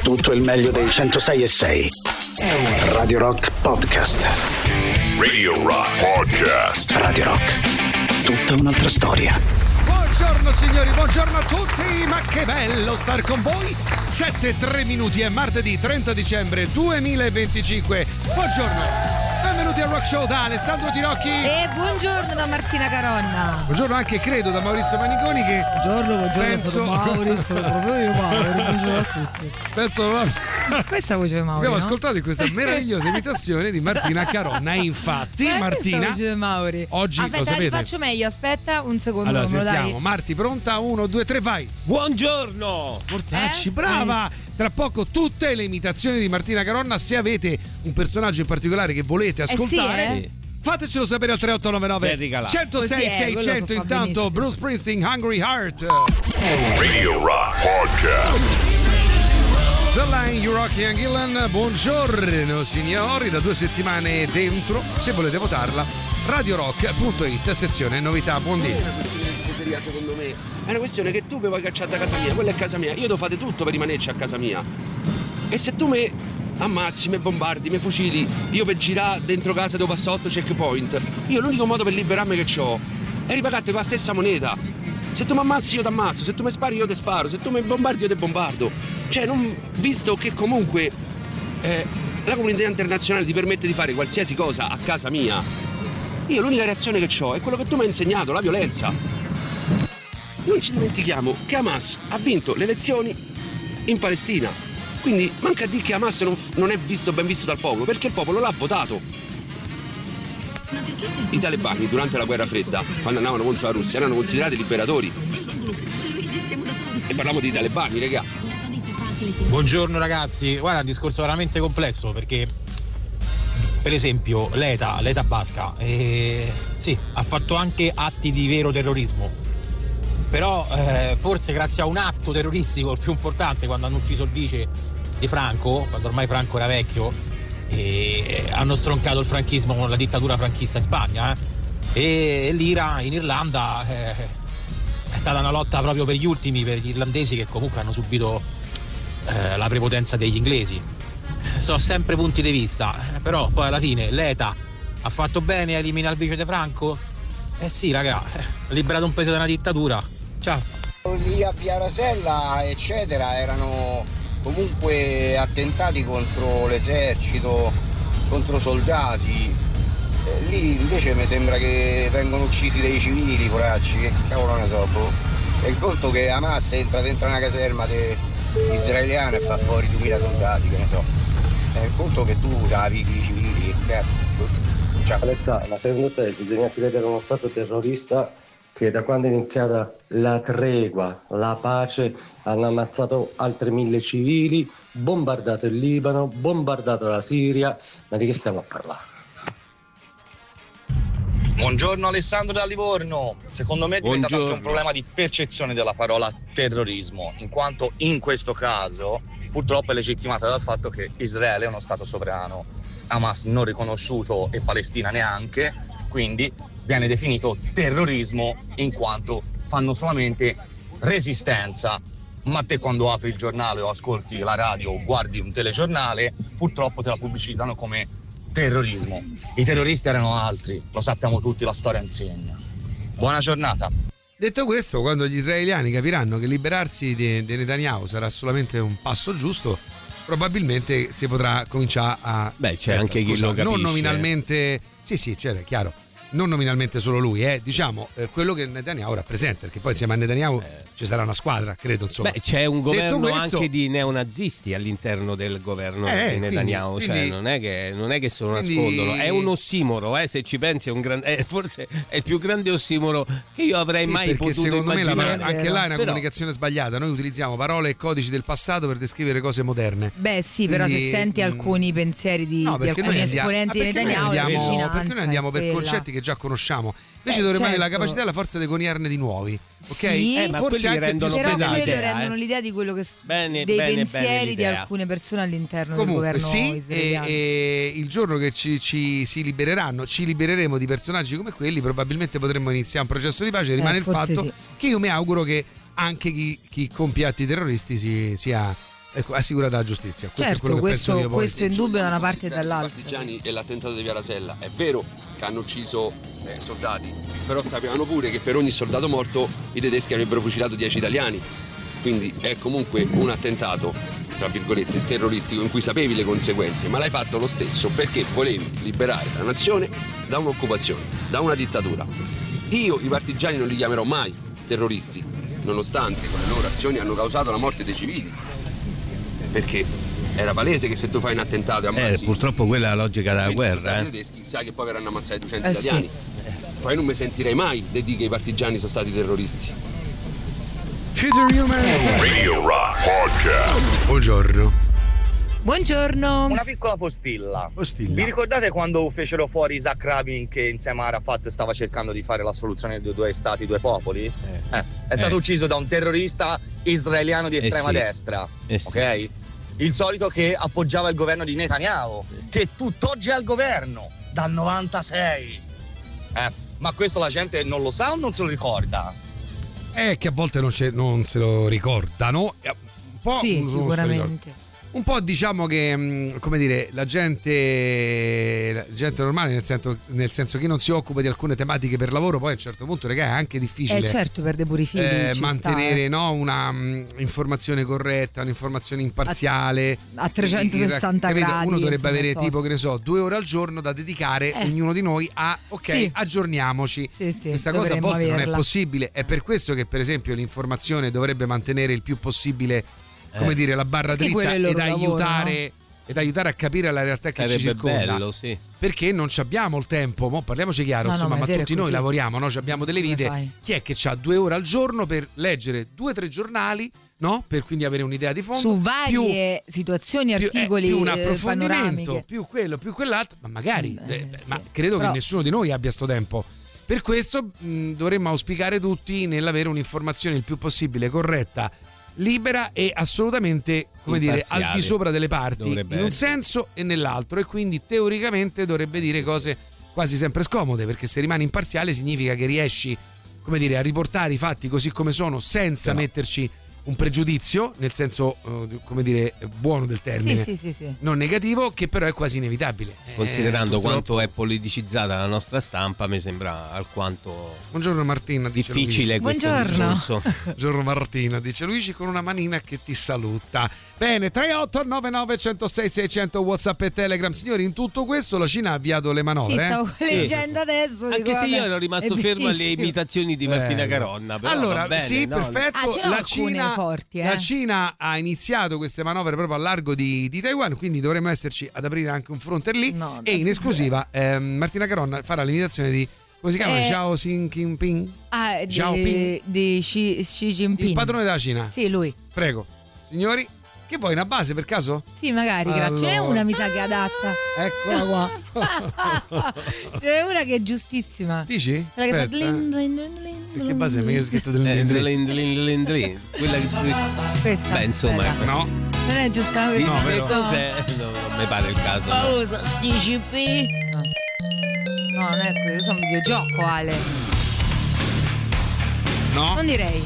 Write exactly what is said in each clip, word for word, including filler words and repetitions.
Tutto il meglio dei centosei e sei. Radio Rock Podcast. Radio Rock Podcast. Radio Rock. Tutta un'altra storia. Buongiorno signori, buongiorno a tutti, ma che bello star con voi. sette e tre minuti è martedì trenta dicembre duemilaventicinque. Buongiorno. Benvenuti al Rock Show da Alessandro Tirocchi. E buongiorno da Martina Caronna. Buongiorno anche credo da Maurizio Maniconi che buongiorno, buongiorno, penso... sono Maurizio, sono proprio io Mauro, buongiorno a tutti. Penso questa voce di Mauro. Abbiamo no? ascoltato questa meravigliosa imitazione di Martina Caronna. E infatti Ma Martina questa voce di Mauri. Oggi aspetta, lo sapete. Ti faccio meglio, aspetta un secondo. Allora me lo sentiamo, dai? Marti pronta? Uno, due, tre, vai. Buongiorno Mortacci, Eh? brava. Tra poco tutte le imitazioni di Martina Caronna. Se avete un personaggio in particolare che volete ascoltare, Eh sì, eh? fatecelo sapere al tre otto nove nove centosei Così è, quello seicento. so fa Intanto benissimo. Bruce Springsteen, Hungry Heart. Radio Rock Podcast. The Line, You Rock Young Gillan. Buongiorno signori, da due settimane dentro. Se volete votarla, radiorock punto it, sezione novità. Buon Non è dì. una questione di tifoseria secondo me, è una questione che tu mi vuoi cacciare da casa mia, quella è casa mia, io devo fare tutto per rimanerci a casa mia. E se tu mi ammazzi, mi bombardi, mi fucili, io per girare dentro casa devo passare otto checkpoint, io l'unico modo per liberarmi che ho è ripagarti con la stessa moneta. Se tu mi ammazzi io ti ammazzo, se tu mi spari io ti sparo, se tu mi bombardi io ti bombardo. Cioè, non, visto che comunque eh, la comunità internazionale ti permette di fare qualsiasi cosa a casa mia, io l'unica reazione che ho è quello che tu mi hai insegnato, la violenza. Non ci dimentichiamo che Hamas ha vinto le elezioni in Palestina, quindi manca a dire che Hamas non, non è visto ben visto dal popolo, perché il popolo l'ha votato. I talebani durante la guerra fredda, quando andavano contro la Russia, erano considerati liberatori. E parliamo di talebani, raga. Buongiorno ragazzi, guarda, è un discorso veramente complesso perché per esempio l'ETA, l'ETA basca, eh, sì, ha fatto anche atti di vero terrorismo, però eh, forse grazie a un atto terroristico il più importante, quando hanno ucciso il vice di Franco, quando ormai Franco era vecchio, eh, hanno stroncato il franchismo con la dittatura franchista in Spagna, eh, e l'Ira in Irlanda eh, è stata una lotta proprio per gli ultimi, per gli irlandesi che comunque hanno subito eh, la prepotenza degli inglesi. Sono sempre punti di vista, però poi alla fine l'ETA ha fatto bene a eliminare il vice di Franco? Eh sì raga, ha liberato un paese da una dittatura. Ciao. Lì a Via Rasella eccetera erano comunque attentati contro l'esercito, contro soldati. Eh, lì invece mi sembra che vengono uccisi dei civili, poracci, che cavolo ne so, boh. E il conto che Hamas entra dentro una caserma de... israeliana e fa fuori duemila soldati, che ne so. È il conto che tu ravi i civili, che cazzo. Ciao. Alessà, ma secondo te bisogna credere a uno stato terrorista che da quando è iniziata la tregua, la pace, hanno ammazzato altri mille civili, bombardato il Libano, bombardato la Siria, ma di che stiamo a parlare? Buongiorno Alessandro da Livorno. Secondo me è diventato Buongiorno. anche un problema di percezione della parola terrorismo, in quanto in questo caso purtroppo è legittimata dal fatto che Israele è uno stato sovrano, Hamas non riconosciuto e Palestina neanche, quindi viene definito terrorismo in quanto fanno solamente resistenza. Ma te quando apri il giornale o ascolti la radio o guardi un telegiornale, purtroppo te la pubblicizzano come terrorismo. I terroristi erano altri, lo sappiamo tutti, la storia insegna. Buona giornata. Detto questo, quando gli israeliani capiranno che liberarsi di, di Netanyahu sarà solamente un passo giusto, probabilmente si potrà cominciare a... Beh, c'è Aspetta, anche chi scusa, lo capisce. non nominalmente... Sì, sì, c'era, chiaro. Non nominalmente solo lui, eh, diciamo eh, quello che Netanyahu rappresenta, perché poi insieme a Netanyahu eh. ci sarà una squadra, credo, insomma. Beh, c'è un governo questo, anche di neonazisti all'interno del governo eh, di Netanyahu, quindi, cioè quindi, non è che non è che se lo quindi, nascondono, è un ossimoro, eh, se ci pensi è un gran, eh, forse è il più grande ossimoro che io avrei sì, mai perché potuto secondo immaginare. me la, anche là è una però, comunicazione sbagliata. Noi utilizziamo parole e codici del passato per descrivere cose moderne. Beh sì, però quindi, se senti alcuni pensieri di, no, di alcuni andiamo, esponenti di Netanyahu, noi andiamo, vicinanza perché noi andiamo per quella. concetti che già conosciamo. Invece Eh, dovremmo avere certo. la capacità e la forza di coniarne di nuovi, ok? Sì, eh, ma forse quelli anche rendono più però bene quello l'idea, rendono eh. l'idea di quello che Bene, dei bene, pensieri bene di l'idea. alcune persone all'interno Comunque del governo sì, israeliano. e, e il giorno che ci, ci si libereranno, ci libereremo di personaggi come quelli, probabilmente potremmo iniziare un processo di pace. Rimane Eh, il forse fatto sì. che io mi auguro che anche chi, chi compie atti terroristi si, sia ecco, assicurata la giustizia. Questo certo, è quello che questo, penso io poi. questo è in dubbio da una parte e dall'altra. I partigiani e l'attentato di Via Rasella, è vero che hanno ucciso eh, soldati, però sapevano pure che per ogni soldato morto i tedeschi avrebbero fucilato dieci italiani, quindi è comunque un attentato, tra virgolette, terroristico in cui sapevi le conseguenze, ma l'hai fatto lo stesso perché volevi liberare la nazione da un'occupazione, da una dittatura. Io i partigiani non li chiamerò mai terroristi, nonostante con le loro azioni hanno causato la morte dei civili, perché era palese che se tu fai un attentato e ammazzi eh, purtroppo quella è la logica della guerra, eh. i tedeschi, sai che poi verranno ammazzati duecento eh, italiani. Sì. Poi non mi sentirei mai di dire che i partigiani sono stati terroristi. Future Humans Radio Rock Podcast. Buongiorno. Buongiorno. Una piccola postilla. Postilla. Vi ricordate quando fecero fuori Isaac Rabin che insieme a Arafat stava cercando di fare la soluzione dei due stati, due popoli? Eh. Eh, è stato Eh. ucciso da un terrorista israeliano di estrema Eh sì. destra. Eh sì. Ok? Il solito che appoggiava il governo di Netanyahu, che tutt'oggi è al governo, dal novantasei. Eh, ma questo la gente non lo sa o non se lo ricorda? È che a volte non, c'è, non se lo ricordano. Un po' Sì, non se lo sicuramente. Un po' diciamo che, mh, come dire, la gente, la gente normale, nel senso, nel senso che non si occupa di alcune tematiche per lavoro, poi a un certo punto, regà, è anche difficile. Eh certo, perde pure i figli. eh, ci mantenere sta, no, una mh, informazione corretta, un'informazione imparziale a trecentosessanta capito? gradi. Uno dovrebbe insomma, avere tosto. tipo, che ne so, due ore al giorno da dedicare Eh. ognuno di noi a ok, Sì. aggiorniamoci. Sì, sì, Questa cosa a dovremmo volte non è averla. possibile. È per questo che, per esempio, l'informazione dovrebbe mantenere il più possibile, come Eh. dire, la barra Perché quello dritta è il ed loro lavoro, aiutare, ed aiutare a capire la realtà che ci Sarebbe circonda. bello, sì. Perché non ci abbiamo il tempo, mo parliamoci chiaro, No, no, insomma, ma è ma vero, tutti è noi così. lavoriamo, no? Ci abbiamo delle Come vite. fai? Chi è che ha due ore al giorno per leggere due o tre giornali, no? Per quindi avere un'idea di fondo. Su varie situazioni, più, eh, articoli, più un eh, approfondimento, panoramiche. più quello, più quell'altro, ma magari, Eh, eh, beh, sì. ma credo Però- che nessuno di noi abbia sto tempo. Per questo mh, dovremmo auspicare tutti nell'avere un'informazione il più possibile corretta, libera e assolutamente, come dire, Imparziale. al di sopra delle parti, Dovrebbe in un essere. senso e nell'altro, e quindi teoricamente dovrebbe dire cose quasi sempre scomode, perché se rimani imparziale significa che riesci, come dire, a riportare i fatti così come sono senza Però- metterci un pregiudizio, nel senso, eh, come dire, buono del termine, Sì, sì, sì, sì. non negativo, che però è quasi inevitabile. Eh, Considerando purtroppo- quanto è politicizzata la nostra stampa, mi sembra alquanto Buongiorno Martina, dice difficile questo Buongiorno. discorso. Luigi. Buongiorno Martina, dice Luigi con una manina che ti saluta. Bene, tre otto nove nove uno zero sei sei zero zero WhatsApp e Telegram. Signori, in tutto questo la Cina ha avviato le manovre. Sì, eh? stavo Sì, leggendo adesso. Anche dico, se io vabbè, ero rimasto è fermo alle bellissimo. imitazioni di Martina Eh, Caronna. Però allora, va bene, sì, no? perfetto. Ah, c'erano la, alcune Cina, forti, eh. la Cina ha iniziato queste manovre proprio a largo di, di Taiwan, quindi dovremmo esserci ad aprire anche un fronte lì. No, e in esclusiva ehm, Martina Caronna farà l'imitazione di, come si chiama? Eh, Xiao Jinping, Ah, Xiao di, Ping. di Xi, Xi Jinping. il padrone della Cina. Sì, lui. Prego, signori, che vuoi una base per caso? Sì, magari, grazie. Ce n'è Allora. una, mi sa che è adatta. Eccola qua. Ce n'è una che è giustissima. Dici? Quella che fa Aspetta, dlin, eh. dlin, dlin, dlin, Che base mi hai scritto del Eh, del- dlin, dlin, dlin, dlin. Quella che Questa. beh, insomma, Quella. No, Non è giusta di- questa. No, che vero. cos'è? No, non mi pare il caso. no. Cosa? Xi Jinping? No. No, non è questo, è un videogioco, Ale. no. Non direi.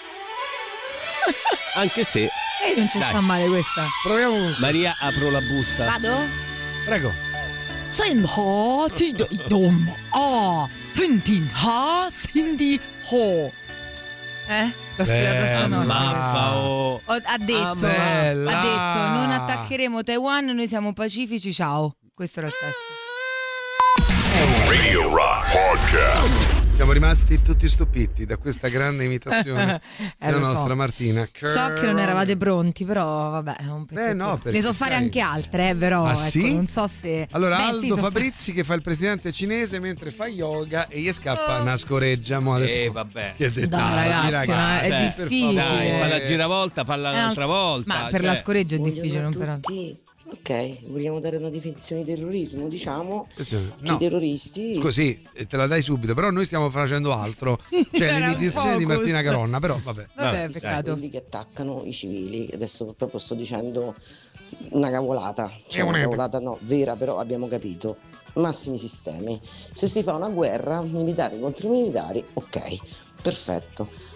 Anche se, E non ci Dai. sta male questa. Proviamo. Maria, apro la busta. Vado? Prego. Sen ho ti do dom a fintin ha sindi ho. Eh? L'ho studiata Bella. stanotte. Mappa, oh. Ho- ha detto, Ah, bella. ha detto non attaccheremo Taiwan, noi siamo pacifici, ciao. Questo era il testo. Radio Rock Podcast. Siamo rimasti tutti stupiti da questa grande imitazione Eh, della lo so. nostra Martina. So che non eravate pronti, però vabbè, è un pezzetto. Beh, no, perché ne so fare sai- anche altre, eh, però Ah, ecco, sì? non so se. Allora, Beh, Aldo sì, so fa- Fabrizi che fa il presidente cinese mentre fa yoga e gli scappa una scoreggia. Mo adesso. Eh, vabbè. Che dettagli, Dai, ragazzi, ma è per difficile. favore. Dai, falla giravolta, falla un'altra volta. Ma per cioè. la scoreggia è Buongiorno difficile, non a per tutti. Ok, vogliamo dare una definizione di terrorismo, diciamo Attenzione, che no. i terroristi Scusi, eh, te la dai subito, però noi stiamo facendo altro. Cioè Era un l'imitazione di focus. Martina Caronna, però vabbè. Vabbè, Vabbè, peccato. quelli che attaccano i civili, adesso proprio sto dicendo una cavolata, È cioè una una- cavolata no, vera, però abbiamo capito. Massimi sistemi. Se si fa una guerra militari contro militari, ok, perfetto.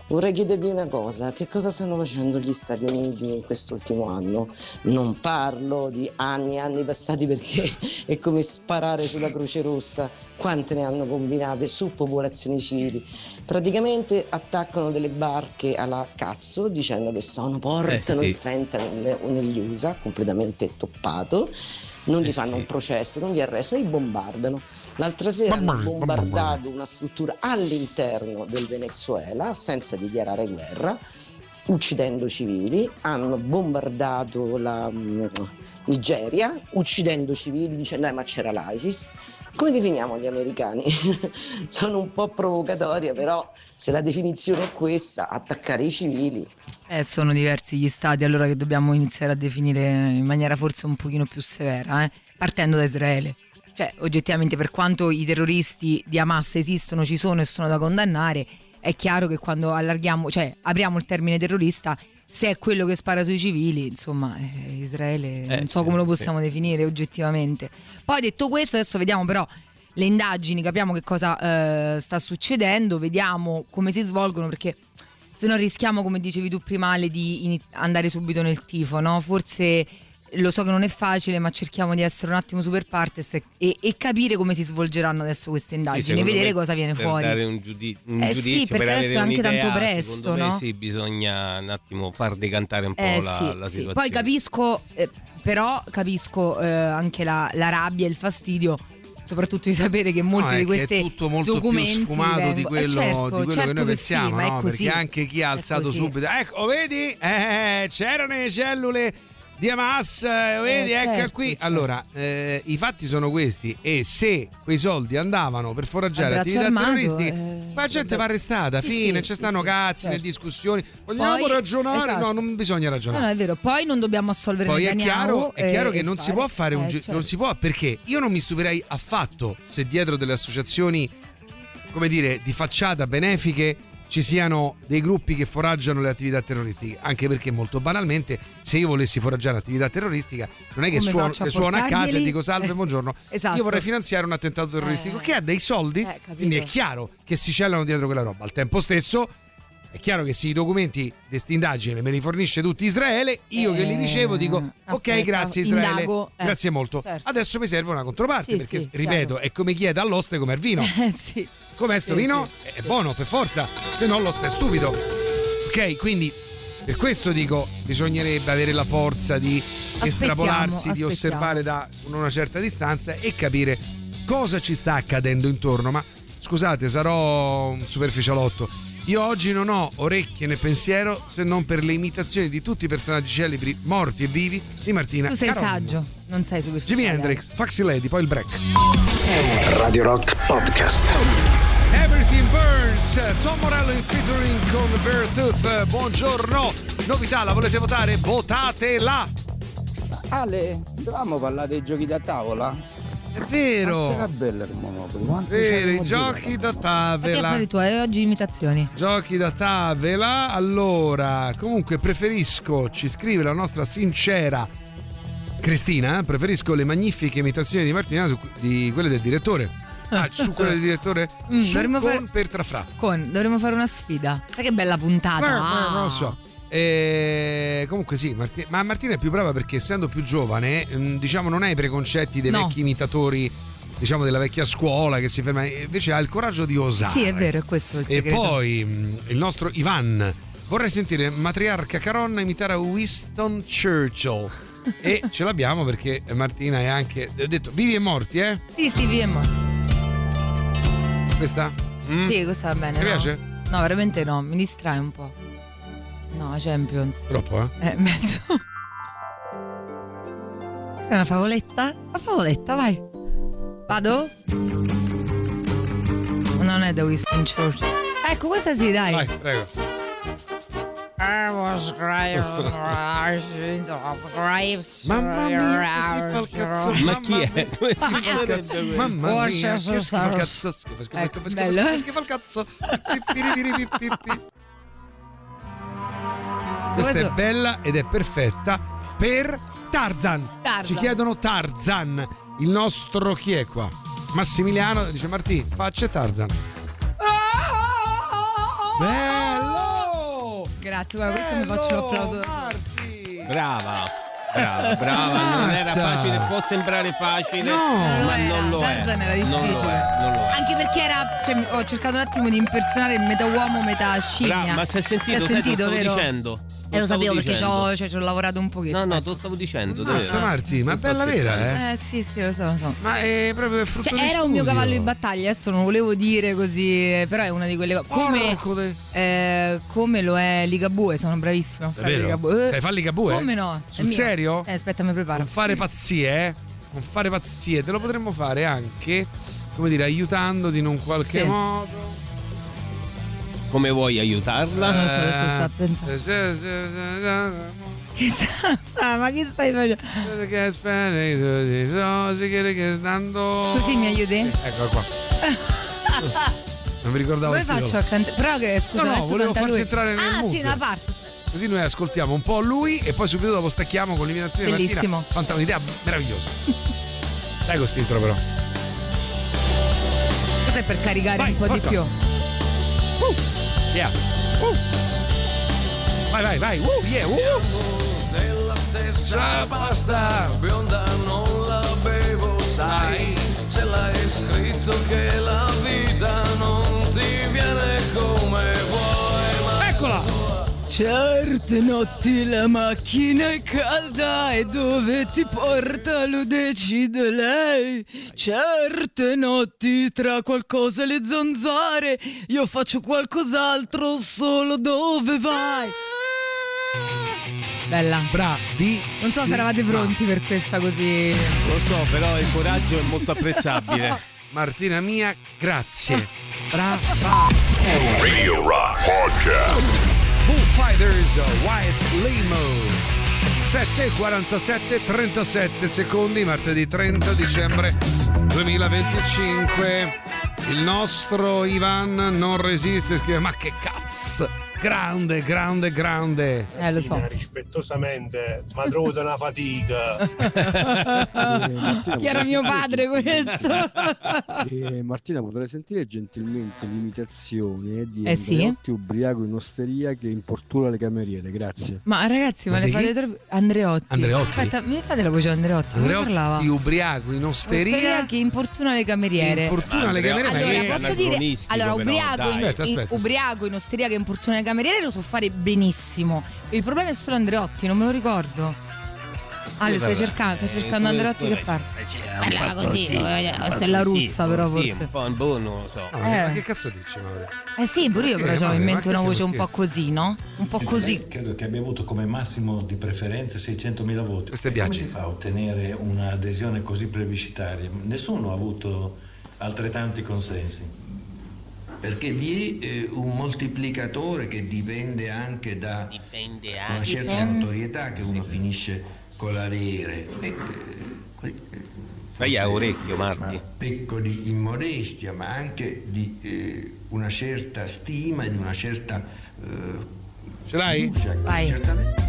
Vorrei chiedervi una cosa, che cosa stanno facendo gli Stati Uniti in quest'ultimo anno? Non parlo di anni e anni passati perché è come sparare sulla Croce Rossa, quante ne hanno combinate su popolazioni civili. Praticamente attaccano delle barche alla cazzo dicendo che sono, portano eh sì. il fentanyl negli U S A, completamente toppato, non gli eh fanno sì. un processo, non li arrestano, li bombardano. L'altra sera hanno bombardato una struttura all'interno del Venezuela senza dichiarare guerra, uccidendo civili. Hanno bombardato la um, Nigeria, uccidendo civili, dicendo eh, ma c'era l'ISIS. Come definiamo gli americani? Sono un po' provocatoria, però se la definizione è questa, attaccare i civili. Eh, sono diversi gli stati allora che dobbiamo iniziare a definire in maniera forse un pochino più severa, eh? Partendo da Israele. Cioè, oggettivamente, per quanto i terroristi di Hamas esistono, ci sono e sono da condannare, è chiaro che quando allarghiamo, cioè apriamo il termine terrorista, se è quello che spara sui civili, insomma, eh, Israele eh, non so sì, come lo possiamo sì. definire oggettivamente. Poi detto questo, adesso vediamo però le indagini, capiamo che cosa eh, sta succedendo, vediamo come si svolgono, perché se no rischiamo, come dicevi tu prima Ale, di in- andare subito nel tifo, no? Forse lo so che non è facile, ma cerchiamo di essere un attimo super partes e, e capire come si svolgeranno adesso queste indagini, sì, vedere me, cosa viene per fuori. dare un, giudi- un eh giudizio, sì, perché per adesso è avere anche un'idea, tanto presto, secondo me no? sì, bisogna un attimo far decantare un po' Eh, la, sì, la sì. situazione. Poi capisco, eh, però capisco eh, anche la, la rabbia e il fastidio, soprattutto di sapere che molti no, di questi è tutto molto documenti più sfumato vengono... di quello, eh certo, di quello certo che noi che pensiamo, sì, ma no? è così. Perché anche chi ha alzato subito, ecco, vedi, eh, c'erano le cellule di Hamas, eh, vedi, Eh, ecco certo, qui. certo. Allora, eh, i fatti sono questi, e se quei soldi andavano per foraggiare A braccio attività armato, terroristiche, eh, la gente va arrestata, sì, fine, sì, ci stanno sì, cazzi, certo. le discussioni, vogliamo Poi- ragionare? esatto. No, non bisogna No, ragionare. no, è vero. Poi non dobbiamo assolvere Poi è Netanyahu, chiaro, è chiaro eh, che e non si fare- può fare un eh, gi- certo. non si può, perché io non mi stupirei affatto se dietro delle associazioni, come dire, di facciata benefiche ci siano dei gruppi che foraggiano le attività terroristiche, anche perché molto banalmente se io volessi foraggiare un'attività terroristica non è che Come suono, faccio a che suono a casa e portarglieli? dico salve, Eh, buongiorno, esatto. io vorrei finanziare un attentato terroristico Eh, che ha dei soldi, eh, capito. quindi è chiaro che si celano dietro quella roba. Al tempo stesso è chiaro che se i documenti di questa indagine me li fornisce tutti Israele, io Eh, che li ricevo dico ok, aspetta, grazie Israele, indago, eh, grazie molto, certo. adesso mi serve una controparte, Sì, perché sì, ripeto, chiaro. è come chi è all'oste come al vino. Eh, sì. Com'è sto Sì, vino? sì, È sì. buono per forza, se no l'oste è stupido. Ok, quindi per questo dico bisognerebbe avere la forza di Aspettiamo, estrapolarsi, di aspettiamo. osservare da una certa distanza e capire cosa ci sta accadendo intorno. Ma scusate, sarò un superficialotto. Io oggi non ho orecchie né pensiero se non per le imitazioni di tutti i personaggi celebri morti e vivi di Martina Tu sei Caron. saggio, non sei superficiale. Jimi Hendrix, Foxy Lady, poi il break. Radio Rock Podcast. Everything Burns, Tom Morello in featuring con Beartooth. Buongiorno, novità, la volete votare? Votatela! Ale, dovevamo parlare dei giochi da tavola? È vero! Che bella il Monopoli, quanti Vero, i c'erano giochi da Fatti affari tavola. tuoi, oggi imitazioni. Giochi da tavola. Allora, comunque preferisco, ci scrive la nostra sincera Cristina, preferisco le magnifiche imitazioni di Martina su, di quelle del direttore. Ah, su quelle del direttore? Mm, Su dovremmo con fare- per trafrà. Con, dovremmo fare una sfida. Sai che bella puntata. Eh, eh, Ah. non lo so. Eh, comunque sì, Marti- ma Martina è più brava perché essendo più giovane, mh, diciamo, non ha i preconcetti dei No. vecchi imitatori, diciamo della vecchia scuola che si ferma, invece ha il coraggio di osare. Sì, è vero, è questo il E segreto. poi mh, il nostro Ivan, vorrei sentire matriarca Caronna imitare a Winston Churchill. E ce l'abbiamo perché Martina è anche, ho detto, vivi e morti, eh? Sì, sì, via e morti. Questa? Mm? Sì, questa va bene. Ti no? piace? No, veramente no, mi distrae un po'. No, Champions. Troppo, eh? Eh, mezzo. Questa è una favoletta? Una favoletta, vai. Vado? Non è da Winston Churchill. Ecco, questa sì, dai. Vai, prego. I was crying. Mamma mia, che schifo al cazzo. Ma chi è? Come si fa al cazzo? Mamma mia, che schifo al cazzo. Schifo, schifo, Ecco, schifo, schifo, bello, schifo, eh? schifo al cazzo. Pipiripiripipippi. Questa è Questo- bella ed è perfetta per Tarzan. Tarzan. Ci chiedono Tarzan. Il nostro chi è qua? Massimiliano dice Martì, faccia Tarzan. Bello! grazie, guarda, questo mi faccio l'applauso. Brava. Brava, brava, non era facile, può sembrare facile, no, ma era, non lo è. Tarzan era difficile. Non lo è, non lo è. Anche perché era, cioè, ho cercato un attimo di impersonare il metà uomo, metà scimmia. Bra- ma se hai sentito, Ti sai, sentito, te lo stavo vero? dicendo. Eh, lo sapevo perché ci dicendo. ho, cioè, ci ho lavorato un pochino. No, no, te lo stavo dicendo. Mazza Marti, ma è bella vera, eh? Eh sì, sì, lo so, lo so. Ma è proprio il frutto Cioè, di era un mio studio. cavallo di battaglia, adesso non volevo dire così, però è una di quelle come, eh, come lo è Ligabue, sono bravissima a fare Davvero? Ligabue. Sai fare Ligabue? Come no? È Sul mio. serio? Eh, aspetta, mi preparo. Non fare pazzie, eh? Non fare pazzie, te lo potremmo fare anche, come dire, aiutandoti in un qualche Sì. modo. Come vuoi aiutarla? Non so, adesso sta pensando. Che sta, ma che stai facendo? Così mi aiuti? Ecco qua. Non mi ricordavo Come il titolo. faccio a cantare? Però che scusa, No, no, adesso volevo canta farti lui. entrare nel Ah, mood. sì, una parte. Così noi ascoltiamo un po' lui e poi subito dopo stacchiamo con l'imitazione di Bellissimo. Martina. Fanta, un'idea meravigliosa. Dai con st'intro però. Questo è per caricare Vai, un po' forza. di più. Uh, yeah. Uh. Vai, vai, vai. Uh, yeah. Uh. Della stessa pasta bionda non la bevo, sai, ce l'hai scritto che la vita non ti viene come vuoi, ma eccola. Certe notti la macchina è calda e dove ti porta lo decide lei. Certe notti tra qualcosa e le zanzare io faccio qualcos'altro solo dove vai. Bella. Bravi. Non so se eravate pronti per questa così. Lo so, però il coraggio è molto apprezzabile. Martina mia, grazie. Brava. Radio Rock Podcast. Foo Fighters, White Limo. sette e quarantasette, trentasette secondi, martedì trenta dicembre duemilaventicinque. Il nostro Ivan non resiste, scrive: ma che cazzo! Grande, grande, grande. Eh, lo so. Rispettosamente, ma trovo una fatica. Chi era mio padre questo? Eh, Martina, potrei sentire gentilmente l'imitazione di Eh, sì? Andreotti ubriaco in osteria che importuna le cameriere, grazie. Ma ragazzi, ma, Ma le di fate chi? troppo. Andreotti. Andreotti? Aspetta, mi fate la voce di Andreotti? Come parlava? Andreotti ubriaco in osteria. Osteria che importuna le cameriere. Importuna le cameriere. ma Allora, che- posso dire, allora, ubriaco, dai. in, Aspetta, aspetta, in- ubriaco in osteria che importuna le cameriere lo so fare benissimo. Il problema è solo Andreotti, non me lo ricordo. Ah, lo stai cercando, stai cercando Andreotti che parla. Parlava così, eh, questa è la russa, però Sì, forse. un po' un boh, non lo so. No, ma Eh. che cazzo dici, Mauro? Eh sì, pure io Ma però che- avevo in ma mente che una stiamo voce un po' scherzando? così, no? Un po' così. Lei credo che abbia avuto come massimo di preferenze seicentomila voti. Queste E come piace. si fa a ottenere un'adesione così plebiscitaria? Nessuno ha avuto altrettanti consensi. Perché di eh, un moltiplicatore che dipende anche da Dipende una certa Dipende. notorietà che uno finisce con l'avere. E, eh, que- eh, Fai a forse orecchio, Marti. pecco di immodestia, ma anche di eh, una certa stima e di una certa eh, Ce l'hai? fiducia, Vai. certamente.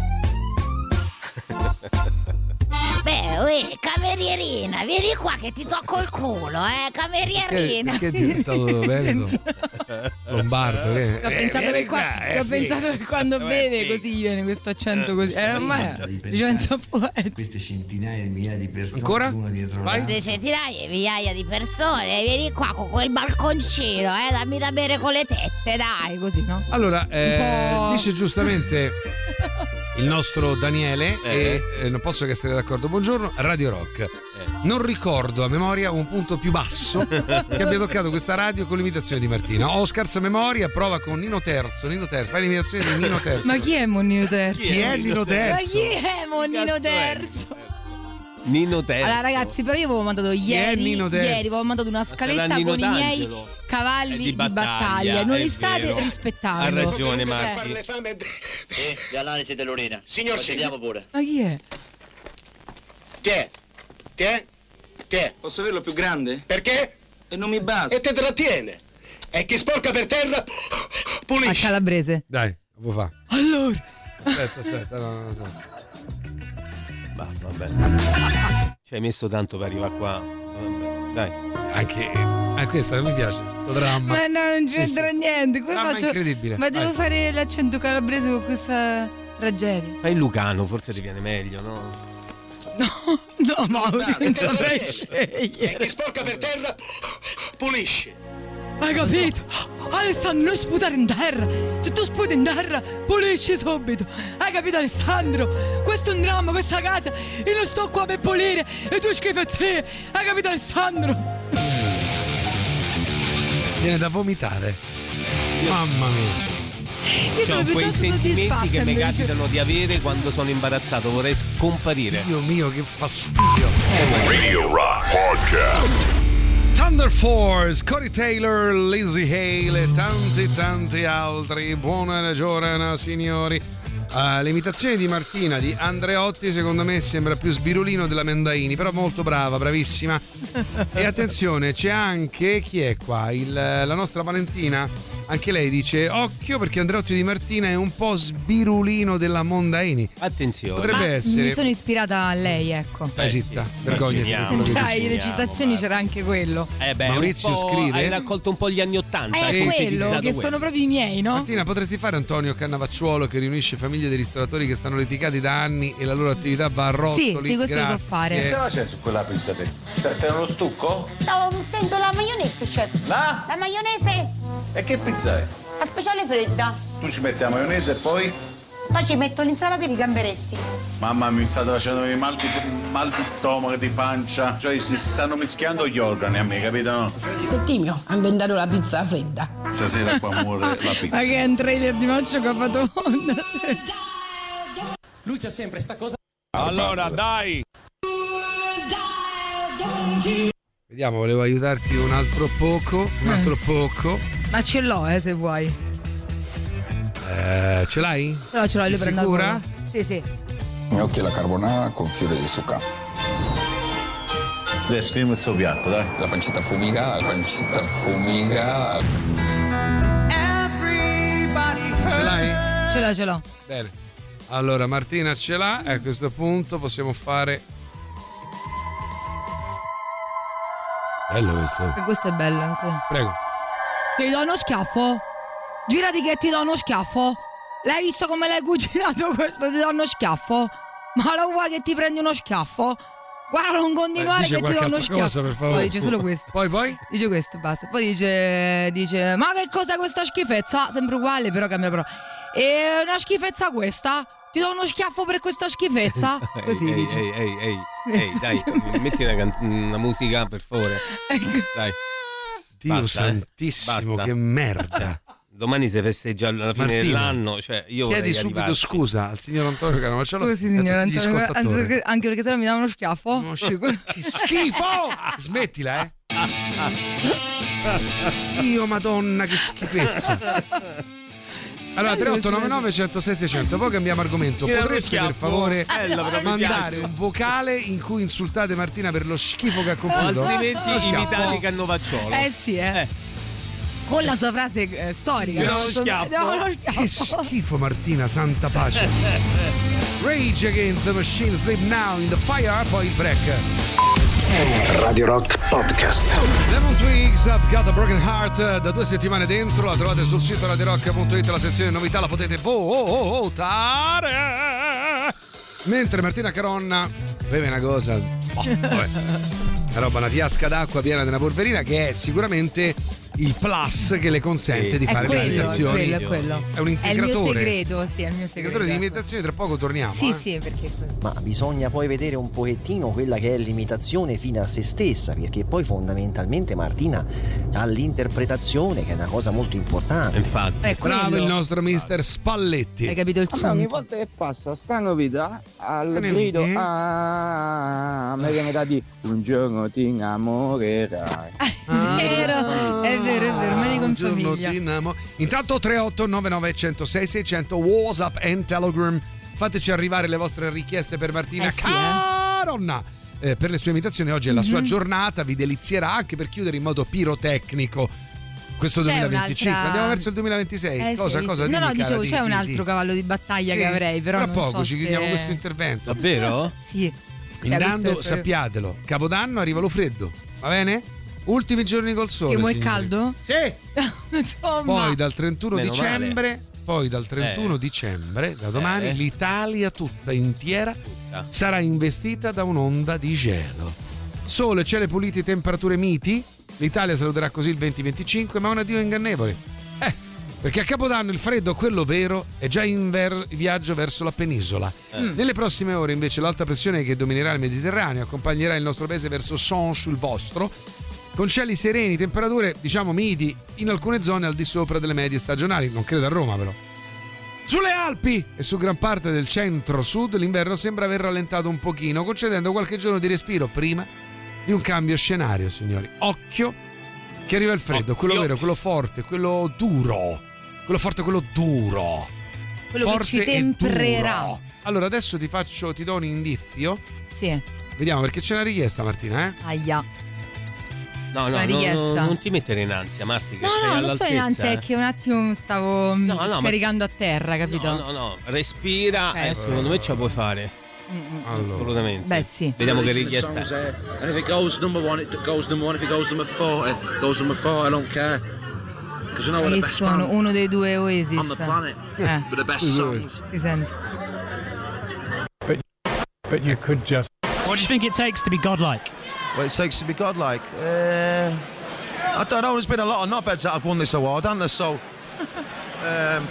Beh, uè, camerierina, vieni qua che ti tocco il culo, eh, Che, camerierina. perché è diventato veneto? Lombardo, che? Ho pensato, che, qua- qua, che ho eh, pensato che quando beve così gli viene questo accento così. Eh, ma Di pensare licenza poetica. queste centinaia di migliaia di persone Ancora? una dietro Vai. l'altra. Queste centinaia e migliaia di persone, vieni qua con quel balconcino, eh, dammi da bere con le tette, dai. Così, no? Allora, eh, po'- dice giustamente il nostro Daniele, e eh, non posso che essere d'accordo. Buongiorno, Radio Rock. Non ricordo a memoria un punto più basso che abbia toccato questa radio con l'imitazione di Martina. Ho scarsa memoria, prova con Nino Terzo. Nino Terzo, fai l'imitazione di Nino Terzo. Ma chi è Monnino Terzo? Chi è Nino Ma Terzo? chi è Monnino Terzo? Nino Terzo. Allora ragazzi, però io avevo mandato ieri, Nino Terzo? ieri avevo mandato una scaletta Nino con i miei D'Angelo. cavalli È di, di battaglia, battaglia, non è li state vero. rispettando. Ha ragione, Eh. Marti. Eh, l'analisi dell'urina. Signor Vediamo pure. Ma chi è? Chi è? Chi è? Chi è? Posso averlo più grande? Perché? E non mi basta. E te trattiene. E chi sporca per terra A pulisce. calabrese. Dai, lo fa. Allora, Aspetta, aspetta, no, no, no. Ma vabbè. Ci hai messo tanto per arrivare qua. Vabbè. dai. Anche a questa mi piace, sto dramma. Ma no, non c'entra Sì, sì. niente. Come Dramma faccio? incredibile. Ma devo Vai. fare l'accento calabrese con questa tragedia. Fai Lucano, forse ti viene meglio, no? No, Mauro, non saprei scegliere. E chi sporca per terra, pulisce. Hai capito? Alessandro, non sputare in terra. Se tu sputi in terra, pulisci subito. Hai capito, Alessandro? Questo è un dramma, questa casa. Io non sto qua per pulire e tu schifezze. Hai capito, Alessandro? Viene da vomitare. Mamma mia. Io sono C'ho quei piuttosto sentimenti soddisfatta che mi invece. capitano di avere quando sono imbarazzato, vorrei scomparire. Dio mio, che fastidio. Radio Rock Podcast. Thunder Force, Corey Taylor, Lizzie Hale e tanti tanti altri. Buona giornata signori. Uh, l'imitazione di Martina di Andreotti secondo me sembra più sbirulino della Mendaini, però molto brava, bravissima. E attenzione, c'è anche chi è qua? Il, la nostra Valentina, anche lei dice occhio perché Andreotti di Martina è un po' sbirulino della Mondaini. Attenzione. Potrebbe Ma essere. mi sono ispirata a lei, ecco. Dai, zitta, vergognati. Dai, nelle citazioni c'era anche quello. Eh beh, Maurizio un po', scrive- hai raccolto un po' gli anni Ottanta. È hai quello, sintetizzato che quello. sono proprio i miei, no? Martina, potresti fare Antonio Cannavacciuolo che riunisce famiglie dei ristoratori che stanno litigati da anni e la loro attività va a rotoli? Sì, sì, questo lo so fare. Che cosa c'è su quella pizza te? Sette nello stucco? Stavo mettendo la maionese, chef. La? La maionese, E che pizza è? la speciale fredda. Tu ci metti la maionese e poi? Poi ci metto l'insalata di gamberetti. Mamma mi state facendo venire mal di, mal di stomaco, di pancia. Cioè si stanno mischiando gli organi a me, capito no? Timio, ha inventato la pizza fredda. Stasera qua muore la pizza. Ma che è un trailer di Maccio che ha fatto onda. Lui c'ha sempre sta cosa. Allora, dai. Vediamo, volevo aiutarti un altro poco, un altro poco. Ma ce l'ho, eh, se vuoi. Eh, ce l'hai? Ce l'ho, ce l'ho, Sei io prendo al sicura? volo. Sì, sì. Gnocchi alla carbonara con fiore di zucca. Descrivimi il suo piatto, dai. La pancetta fumigata, la pancetta fumigata. Ce l'hai? Ce l'ho, ce l'ho. Bene. Allora, Martina ce l'ha e a questo punto possiamo fare. Bello questo. E questo è bello anche. Prego. Ti do uno schiaffo? Girati che ti do uno schiaffo? L'hai visto come l'hai cucinato questo? Ti do uno schiaffo? Ma lo vuoi che ti prendi uno schiaffo? Guarda, non continuare Eh, dice che ti do qualche uno altra schiaffo. cosa, per favore. Poi dice solo questo. Poi, poi? Dice questo, basta. Poi dice, dice, ma che cos'è questa schifezza? Sempre uguale, però cambia parola. E una schifezza questa? Ti do uno schiaffo per questa schifezza? Così ehi, dice. ehi, ehi, ehi, ehi, dai, metti una, can- una musica per favore. Dai. Dio Basta, eh. santissimo, Basta. che merda. Domani si festeggia alla fine Martina, dell'anno, cioè io chiedi vorrei subito arrivarci. scusa al signor Antonio Cannavacciolo Scusi, e a signor tutti gli Antonio, anzi, ascoltatori. perché- anche perché sennò mi dà uno schiaffo. Che schifo! Smettila, eh. Io madonna, che schifezza. Allora, tre otto nove nove uno zero sei sei zero zero, poi cambiamo argomento. Ti dà uno Potreste per schiaffo? favore Bella, però mi mandare piace. un vocale in cui insultate Martina per lo schifo che ha O compiuto? altrimenti Uno schiaffo. imitati Cannavacciolo. Eh sì, eh. Con la sua frase eh, storica. Io no? lo schiaffo. Diamo uno Che schiaffo. schifo, Martina, santa pace. Rage Against the Machine, Sleep Now in the Fire, poi il break. Radio Rock Podcast. Lemon Twigs, I've Got a Broken Heart, da due settimane dentro, la trovate sul sito radio rock punto it, la sezione novità la potete votare. Mentre Martina Caronna beve una cosa, oh, vabbè, una roba, una fiasca d'acqua piena di una polverina che è sicuramente il plus che le consente Sì. di È fare le quello, è imitazioni. quello, è quello. È un È il mio integratore. segreto, sì, è il mio segreto. Integratore di imitazioni, tra poco torniamo. Sì, eh. sì, perché Ma bisogna poi vedere un pochettino quella che è l'imitazione fine a se stessa, perché poi fondamentalmente Martina ha l'interpretazione, che è una cosa molto importante. Infatti. È quello. Bravo il nostro mister Spalletti. Hai capito il A me ogni sunto? volta che passa sta novità al Ne- grido eh? ah, mi viene da dire un giorno ti innamorerai. È vero, è vero, è vero, medico in Un giorno famiglia. ti innamo- Intanto tre otto nove nove uno zero sei sei zero zero WhatsApp e Telegram. Fateci arrivare le vostre richieste per Martina Eh sì, Caronna. Eh, per le sue imitazioni oggi è la sua giornata, vi delizierà anche per chiudere in modo pirotecnico questo C'è duemilaventicinque. un'altra- Andiamo verso il duemilaventisei. Eh, cosa, sì, cosa sì. No, dimmi, no, cara, dicevo, di- c'è un di- altro di- cavallo di battaglia Sì, che avrei, però tra non poco so ci se- chiudiamo questo intervento. Davvero? Sì. Intanto questo è- sappiatelo, Capodanno arriva lo freddo. va bene? Ultimi giorni col sole. Che mo' è signori. caldo? Sì. Insomma. Poi dal trentuno Meno dicembre, male. poi dal trentuno Eh. dicembre, da domani, Eh. l'Italia tutta intera sarà investita da un'onda di gelo. Sole, cieli puliti, temperature miti. L'Italia saluterà così il venti venticinque, ma un addio ingannevole. Eh, perché a Capodanno il freddo, quello vero, è già in ver- viaggio verso la penisola. Eh. Nelle prossime ore invece l'alta pressione che dominerà il Mediterraneo accompagnerà il nostro paese verso Son sul vostro, con cieli sereni, temperature diciamo miti, in alcune zone al di sopra delle medie stagionali, non credo a Roma però. Sulle Alpi e su gran parte del centro-sud l'inverno sembra aver rallentato un pochino, concedendo qualche giorno di respiro prima di un cambio scenario, signori. Occhio che arriva il freddo, Occhio. quello vero, quello forte, quello duro, quello forte, quello duro. Quello Forte che ci e temprerà. duro. Allora adesso ti faccio, ti do un indizio. Sì. Vediamo perché c'è una richiesta, Martina, eh? Aia. No, no, Una no, richiesta. no, non ti mettere in ansia, Marti. Che No, sei no, non sto in all'altezza, ansia, eh. è che un attimo stavo mm, No, no, ma- scaricando a terra, capito? No, no, no, respira Ok. e secondo me ce la puoi fare. Assolutamente. Beh, sì. Vediamo che Listen, the richiesta song's è. there. And if it goes number one, it goes number one. If it goes number four, it goes number four. I don't care. Because I know we're the Io best sono band uno dei due Oasis. on the planet. Eh. With the best songs. Si sente. But, but you could just. What do you think it takes to be godlike? What it takes to be godlike? Uh, I don't know. There's been a lot of knobheads that have won this award, haven't there? So, um,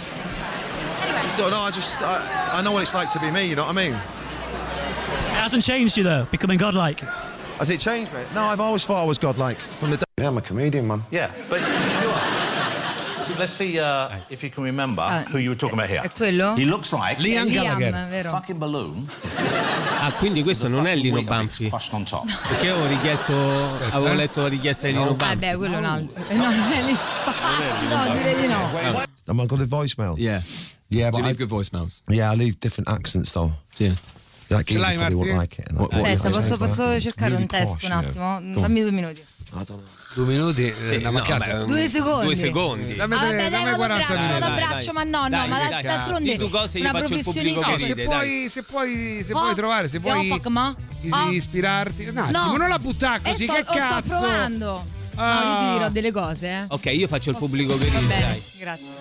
I don't know. I just I, I know what it's like to be me. You know what I mean? It hasn't changed you though, becoming godlike. Has it changed me? No, I've always thought I was godlike from the day. Yeah, I'm a comedian, man. Yeah, but you are. Let's see uh, if you can remember Ah, who you were talking about here. è quello? He looks like Liam Liam, Gallagher. Vero. Fucking balloon. Ah, quindi questo non è Lino Banfi. Perché avevo richiesto, avevo letto la richiesta di Lino Ah, Banfi. beh, quello è un altro. Eh, No, non è lì. No, direi di no. Am I good at voicemail? Yeah. Yeah, Do but you I, leave good voicemails? yeah, I leave different accents though. Yeah. That Ce geezer l'hai, probably won't Marti? like it. and What- that- what- Aspetta, posso, Exactly. posso It's cercare really un testo posh, un you attimo? know. Go on. Dammi due minuti. Due minuti, eh, Sì, andiamo no, a casa. beh, Due secondi. Due secondi. Dammi, Ah, tre- vabbè, dai, dammi vado quaranta braccio, minuti. vado Dai, braccio, dai. ma no, no, Dai, ma dai, d'altronde sì, tu cose gli una faccio il pubblico professionista. No, che se ride, puoi, se puoi, se Oh, puoi trovare, se andiamo puoi fuck, ma? is- Oh. ispirarti. Un attimo, No. non la buttare Eh, così, sto, che oh, cazzo? sto provando. Ah. No, io ti dirò delle cose, eh. Ok, io faccio il pubblico che Va ride, bene, dai. grazie.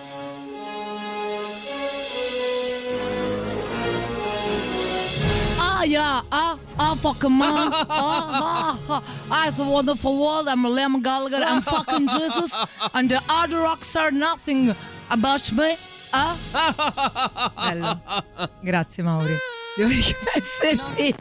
Ah, yeah, ah, ah, fucking man. Ah, ah, ah, ah, it's a wonderful world. I'm Liam Gallagher. I'm fucking Jesus. And the other rocks are nothing about me. Ah? Bello. Grazie, Mauri. Devo dire che pezzo lì.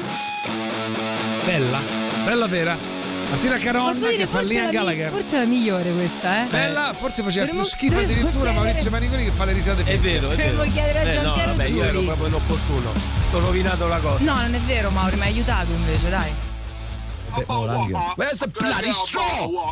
Bella, bella vera. Martina Caronna Posso dire, che fa forse, Liam è la mi- Gallagher. forse è la migliore questa, eh. Bella, forse faceva più Dovremmo- schifo dovremmo addirittura chiedere- Maurizio Manigoni che fa le risate È finte. vero, è vero. Devo chiedere a Eh, no, Gianpiero vabbè, io ero Giuri. proprio inopportuno. Ti ho rovinato la cosa. No, non è vero, Mauri, mi hai aiutato invece, dai. A bit more anger. Where's the bloody straw?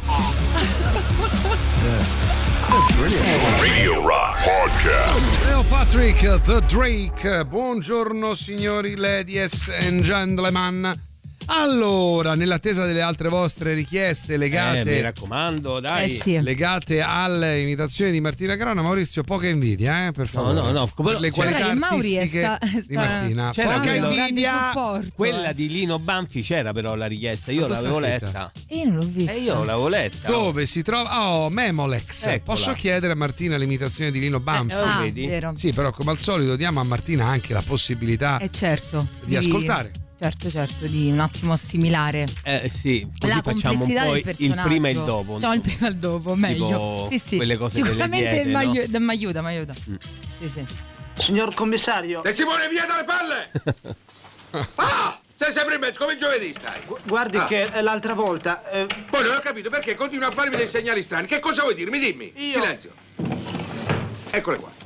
Radio Rock Podcast. Leo Patrick, The Drake. Buongiorno signori, ladies and gentlemen. Allora, nell'attesa delle altre vostre richieste legate, Eh, mi raccomando, dai. Eh sì. legate alle imitazioni di Martina Caronna, Maurizio, poca invidia, eh, per favore. no, no, come- Per le cioè- qualità Guarda che Mauri è artistiche sta- di sta- Martina. C'era Poca quello- grande invidia. supporto. Quella eh. di Lino Banfi c'era però la richiesta, io Dove sta l'avevo scritta? letta. Io non l'ho vista. E io l'avevo letta. Dove si trova? Oh, Memolex. Eccola. Posso chiedere a Martina l'imitazione di Lino Banfi? Eh, oh, Ah, vedi? vero. Sì, però come al solito diamo a Martina anche la possibilità Eh certo. di ascoltare. Certo, certo, di un attimo assimilare Eh sì, così la facciamo un complessità po' del il personaggio. prima e il dopo. Facciamo il prima e il dopo, meglio. Tipo Sì, sì. quelle cose delle Sicuramente diete, mi no? aiuta, mi aiuta, mi aiuta. Sì, sì. Signor commissario, Testimone, via dalle palle! Ah! Sei sempre in mezzo, come giovedì stai? guardi Ah. che eh, l'altra volta... eh, Poi non ho capito perché continua a farmi dei segnali strani. Che cosa vuoi dirmi? Dimmi. Io- Silenzio. Eccole qua.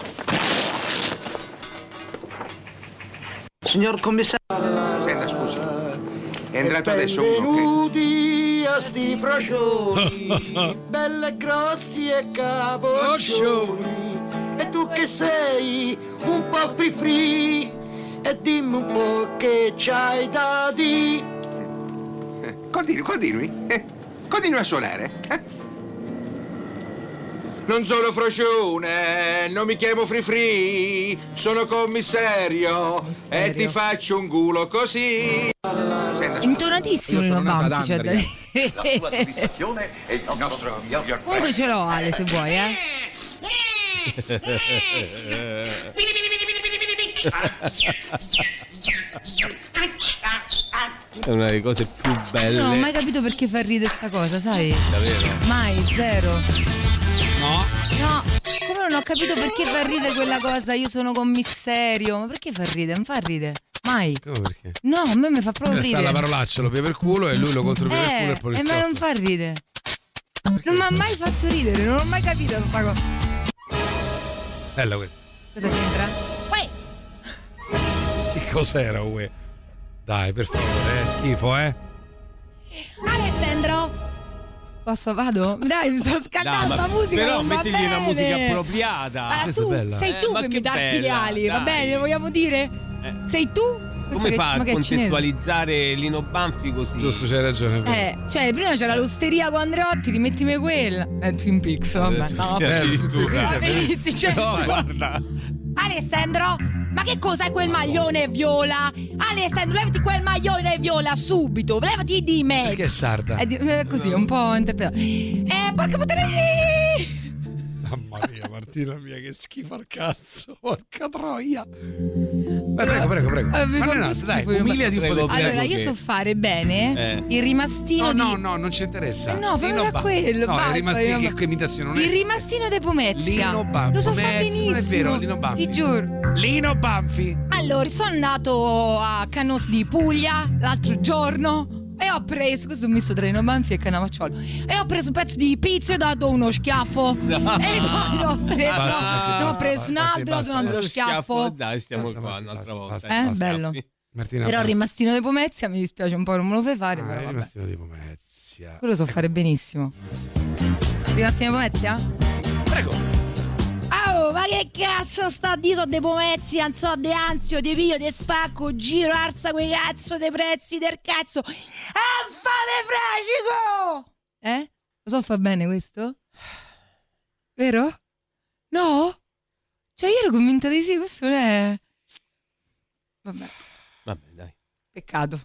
signor commissario... Senta, scusi. È entrato adesso uno che... Benvenuti a sti frocioni, belle grossi e capoccioni. E tu che sei un po' free free, e dimmi un po' che c'hai da di. Eh, Continui, continui. Eh, Continui a suonare. Eh? Non sono frocione, non mi chiamo Free Free, sono commissario, commissario. E ti faccio un culo così. Intonatissimo Lino Banfi, cioè da... La sua soddisfazione è il nostro miglior. Comunque ce l'ho Ale se vuoi, eh. È una delle cose più belle. Non ho mai capito perché fa ridere sta cosa, sai? Davvero? Mai, zero. No. No, come non ho capito perché fa ridere quella cosa? Io sono commissario. Ma perché fa ridere? Non fa ridere. Mai. Come perché? No, a me mi fa proprio Sta ridere. la parolaccia, lo pia per culo e lui lo contro per Eh, culo e il e poliziotto. me non fa ridere. Non mi ha mai fatto ridere, non ho mai capito sta cosa. Bella questa. Cosa c'entra? Uè. Che cos'era, uè? Dai, per favore, è schifo, eh? Alessandro! Posso, vado? Dai, mi sto scaldando Dai, sta ma musica. però non va mettili bene. una musica appropriata. Ah, tu, sei tu Eh, che ma mi darti le bella, ali, va dai. bene, vogliamo dire? Sei tu? Questo Come che- fa ma a che è cinese? contestualizzare Lino Banfi così? Giusto, c'hai ragione. Eh, cioè, prima c'era l'osteria con Andreotti, rimettimi quella. È Twin Peaks, vabbè. No, vabbè. Eh, tu- tu- Va benissimo, cioè- No, guarda. Alessandro, ma che cos'è quel maglione viola? Alessandro, levati quel maglione viola subito, levati di mezzo. Perché è sarda? È di- è così, un po' interpretato. Eh, porca puttana! Mamma mia, Martina mia, che schifo al cazzo. Porca troia. Beh, prego, prego, prego. Eh, mi Ma fa no, un po' dai, schifo, umiliati un po' di più. Allora, io so fare bene Eh. il rimastino No, di. no, no, non ci interessa. Eh no, Lino fammi da Ba- quello, No, basta, il rimastino, io- che, che imitazione non Il esiste. rimastino di Pomezia. Lino Banfi. Lo so fare Pomezia, benissimo. non è vero, Lino Banfi. Ti giuro. Lino Banfi. Allora, sono andato a Canos di Puglia l'altro giorno e ho preso, questo è un misto tra Lino Banfi e Cannavacciuolo, e ho preso un pezzo di pizza e ho dato uno schiaffo. No. E poi l'ho preso, Basta, no, basta, ne ho preso un basta, altro, ho dato un altro Lo schiaffo. Dai, stiamo qua un'altra volta. Eh, bello. Martina, Però il basta. rimastino di Pomezia mi dispiace un po' che non me lo fai fare, Ah, però il vabbè. rimastino di Pomezia. Quello so fare benissimo. Rimastino di Pomezia? Prego. Oh, ma che cazzo sta di so de Pomezia, non so de ansio, de piglio, de spacco, giro, alza quei cazzo dei prezzi del cazzo. Affame fragico! Eh? Lo so fa bene questo? Vero? No? Cioè io ero convinta di sì, questo non è. Vabbè, Vabbè, dai. peccato.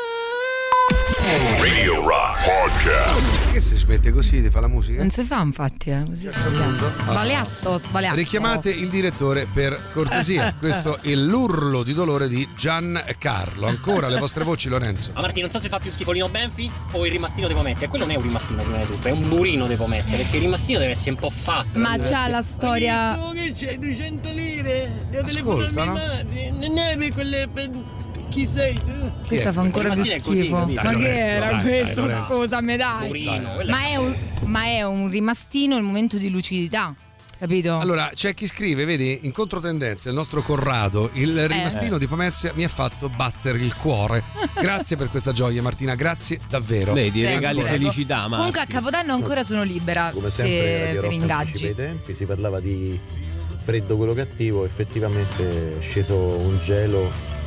Radio Rock Podcast. Che se si mette così ti fa la musica? Non si fa infatti, eh, così sbagliato. Sbagliato, sbagliato. Richiamate il direttore per cortesia. Questo è l'urlo di dolore di Giancarlo. Ancora le vostre voci, Lorenzo. Ma Martino, non so se fa più schifo Lino Banfi o il rimastino di Pomezia. Quello non è un rimastino prima di tutto, è un burino di Pomezia, perché il rimastino deve essere un po' fatto. Ma deve c'ha essere- la storia. Ma che c'è? duecento lire? Devo Ascolta, no? Non è quelle. Chi sei tu? Questa fa ancora più Il rimastino è così, schifo. capito? Ma Dai, che Lorenzo, era dai, questo? dai, Lorenzo. Scusami, dai. Burino, quello Ma è, un, ma è un rimastino il momento di lucidità, capito? Allora, c'è chi scrive, vedi, in controtendenza, il nostro Corrado, il rimastino di Pomezia mi ha fatto battere il cuore. Grazie per questa gioia, Martina, grazie davvero. Vedi, Prego, regali prego. felicità, ma Comunque a Capodanno ancora sono libera. Come se sempre Radio per Rock anticipa i ingaggi. tempi, si parlava di freddo quello cattivo, effettivamente è sceso un gelo,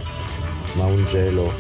ma un gelo.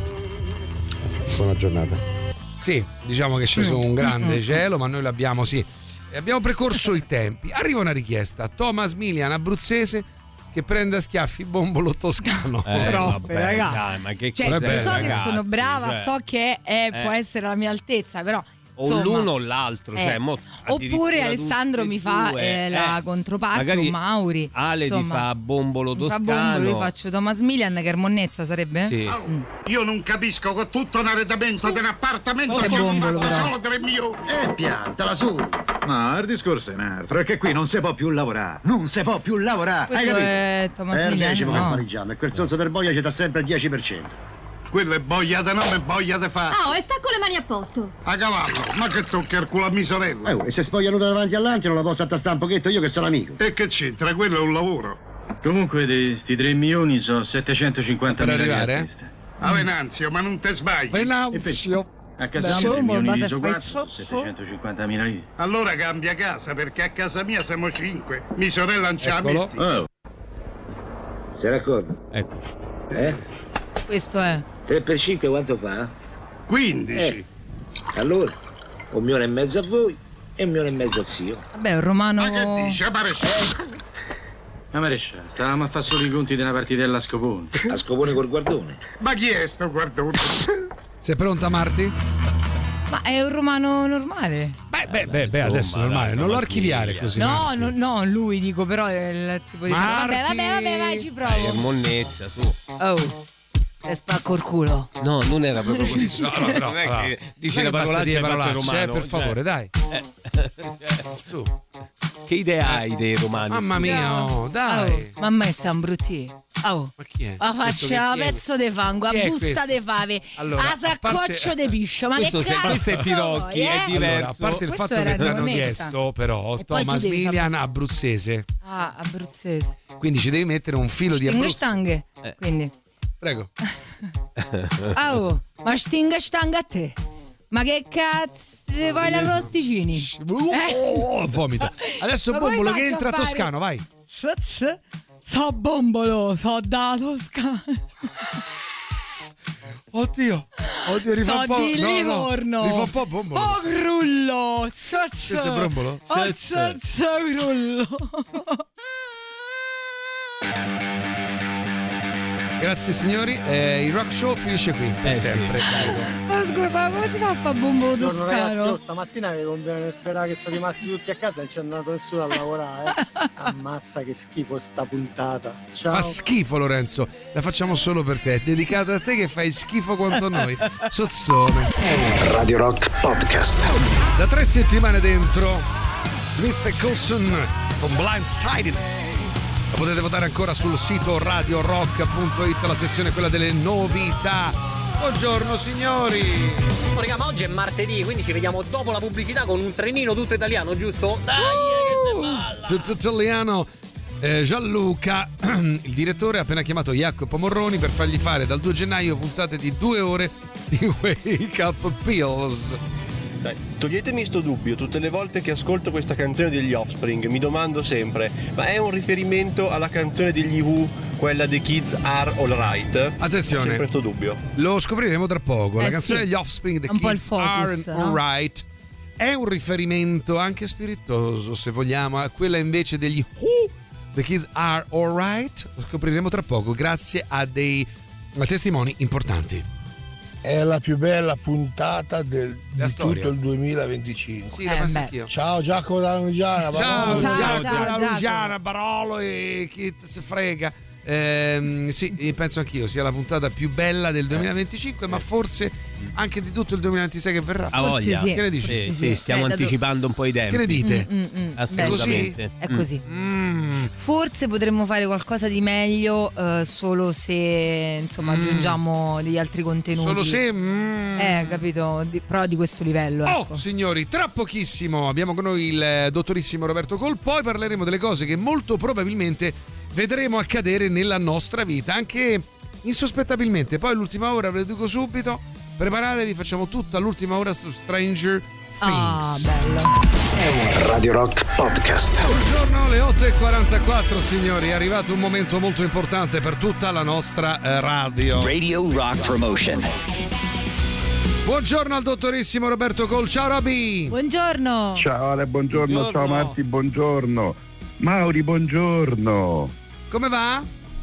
Buona giornata. Sì, diciamo che è sceso un grande cielo, ma noi l'abbiamo, sì. E abbiamo precorso i tempi. Arriva una richiesta. Thomas Milian, abruzzese, che prende a schiaffi Bombolo toscano. Eh, Troppe, vabbè, raga. dai, ma che Cioè, cos'è, lo so che ragazzi? sono brava, Cioè, so che è- eh. può essere la mia altezza, però. o insomma, l'uno o l'altro, eh. cioè, mo Oppure addirittura Alessandro tutti mi e fa due. eh, la Eh, controparte, magari un Mauri. Ale insomma, ti fa Bombolo mi fa toscano. Bombolo, io faccio Thomas Milian, che è monnezza sarebbe? Sì. Mm. Io non capisco con tutto un arredamento dell'appartamento Che che bombolo, però. solo tre milioni. Eh, piantala su. No, il discorso è un altro, è che qui non si può più lavorare. Non si può più lavorare. Questo Hai capito? è Thomas È il Milian, decimo che no. spareggiamo e quel sonso del boia ci dà sempre il dieci per cento. Quello è boia da nome e boia da fa. Oh, e sta con le mani a posto. A cavallo, ma che tocca il culo a mia sorella? Eh, oh, e se spogliano davanti all'anti non la posso attastare un pochetto io che sono amico. E che c'entra? Quello è un lavoro. Comunque di sti tre milioni sono settecentocinquanta Per mila arrivare, a eh? testa. A Venanzio, ma non te sbagli. Venanzio. A casa Beh, mia tre bombolo, milioni base su fai quattro, zozzo. settecentocinquanta mila lire. Allora cambia casa, perché a casa mia siamo cinque. Mia sorella non ce la Eccolo. metti. Oh. Si raccorda? Ecco. Eh? Questo è. tre per cinque quanto fa? quindici. Eh. Allora, un milione e mezzo a voi e un milione e mezzo a zio. Vabbè, un romano. Ma che dice, maresciallo? Ma maresciallo, stavamo a fare solo i conti di una partitella a Scopone. A Scopone col guardone. Ma chi è sto guardone? Sei pronta, Marti? Ma è un romano normale. Beh, beh, beh, beh adesso è normale, non lo archiviare così. No, no, no, lui dico, però è il tipo di. Marti. Vabbè, vabbè, vabbè, vai, ci provo. Dai, è monnezza, su. Oh. E spacco il culo. No, non era proprio così. No, no, no, non è no. che dice Non la è che basta parolaccia dire e parte parolacce, romano. eh, per favore, dai. Eh. Su. Che idea hai dei romani? Mamma scusa? mia, oh, dai. Oh, mamma sta un brutti. Oh. Ma chi è? La faccia a pezzo di fango, a Chi è busta questo? di fave, Allora, a saccoccio di piscio. Ma questo che se- cazzo questo è Tirocchi, vuoi, è eh? diverso. Allora, a parte il Questo fatto che era ti hanno Nonessa. chiesto, però, E poi tu Thomas devi fare- Milian abruzzese. Ah, abruzzese. Quindi ci devi mettere un filo di Stinga Abruzzo. stanghe. Eh. Quindi. Prego. Ah, oh, ma stinga stanga a te. Ma che cazzo vuoi l'arrosticini? Oh, vomito. Adesso Ma Bombolo come che faccio entra a fare? toscano, vai. So, so, so bombolo, so da Toscana. Oddio. Oddio, rifà So un po'. di no, no, Livorno. rifà un po' Bombolo. Oh, grullo. So, so. Questo è Brombolo? Oh, so, so, grullo. Grazie signori, eh, il rock show finisce qui per Eh, sempre. sì. Ma scusa, come si fa a fare bombolo Buongiorno ragazzi, io toscano? stamattina avevo conviene sperare che sono rimasti tutti a casa e non c'è andato nessuno a lavorare. Eh. Ammazza che schifo sta puntata. Ciao. Fa schifo Lorenzo, la facciamo solo per te, è dedicata a te che fai schifo quanto noi. Sozzone. Radio Rock Podcast. Da tre settimane dentro Smith e Coulson con Blindsided. Lo potete votare ancora sul sito radio rock punto it, la sezione è quella delle novità. Buongiorno signori. Oh, raga, ma oggi è martedì, quindi ci vediamo dopo la pubblicità con un trenino tutto italiano, giusto? Dai, che se balla! Tutto italiano. Eh, Gianluca, il direttore, ha appena chiamato Jacopo Morroni per fargli fare dal due gennaio puntate di due ore di Wake Up Pills. Dai, toglietemi sto dubbio, tutte le volte che ascolto questa canzone degli Offspring mi domando sempre, ma è un riferimento alla canzone degli Who, quella The Kids Are Alright? Attenzione. Ho sempre sto dubbio. Lo scopriremo tra poco. La Eh, canzone sì. degli Offspring, The Un po' il Kids focus, Are no? Alright, è un riferimento anche spiritoso, se vogliamo, a quella invece degli Who, The Kids Are Alright. Lo scopriremo tra poco, grazie a dei a testimoni importanti. È la più bella puntata del, La di storia. tutto il duemilaventicinque. Sì, la penso anch'io. Ciao Giacomo da Lugiana. Ciao, Barolo. ciao, ciao, ciao, Luciana, Barolo e chi se frega. Ehm, sì, penso anch'io sia la puntata più bella del duemilaventicinque, ma forse anche di tutto il duemilaventisei che verrà. A Forse voglia. sì. Che ne dici? Sì, Sì, sì, sì. stiamo Eh, dato- anticipando un po' i tempi. Che ne dite? Mm, mm, mm. Assolutamente. Beh, sì, è così. Mm. Forse potremmo fare qualcosa di meglio eh, solo se insomma Mm. aggiungiamo degli altri contenuti. Solo se mm. Eh, capito? Di, però di questo livello. Ecco. Oh, signori, tra pochissimo abbiamo con noi il eh, dottorissimo Roberto Col, poi parleremo delle cose che molto probabilmente vedremo accadere nella nostra vita, anche insospettabilmente. Poi l'ultima ora ve lo dico subito, preparatevi, facciamo tutta l'ultima ora su Stranger Ah, Things. bello. Radio Rock Podcast. Buongiorno, alle otto e quarantaquattro signori, è arrivato un momento molto importante per tutta la nostra eh, radio. Radio Rock Promotion. Buongiorno al dottorissimo Roberto Col, ciao Roby. Buongiorno. Ciao Ale, buongiorno, Buongiorno. ciao Marti, buongiorno. Mauri, buongiorno. Come va?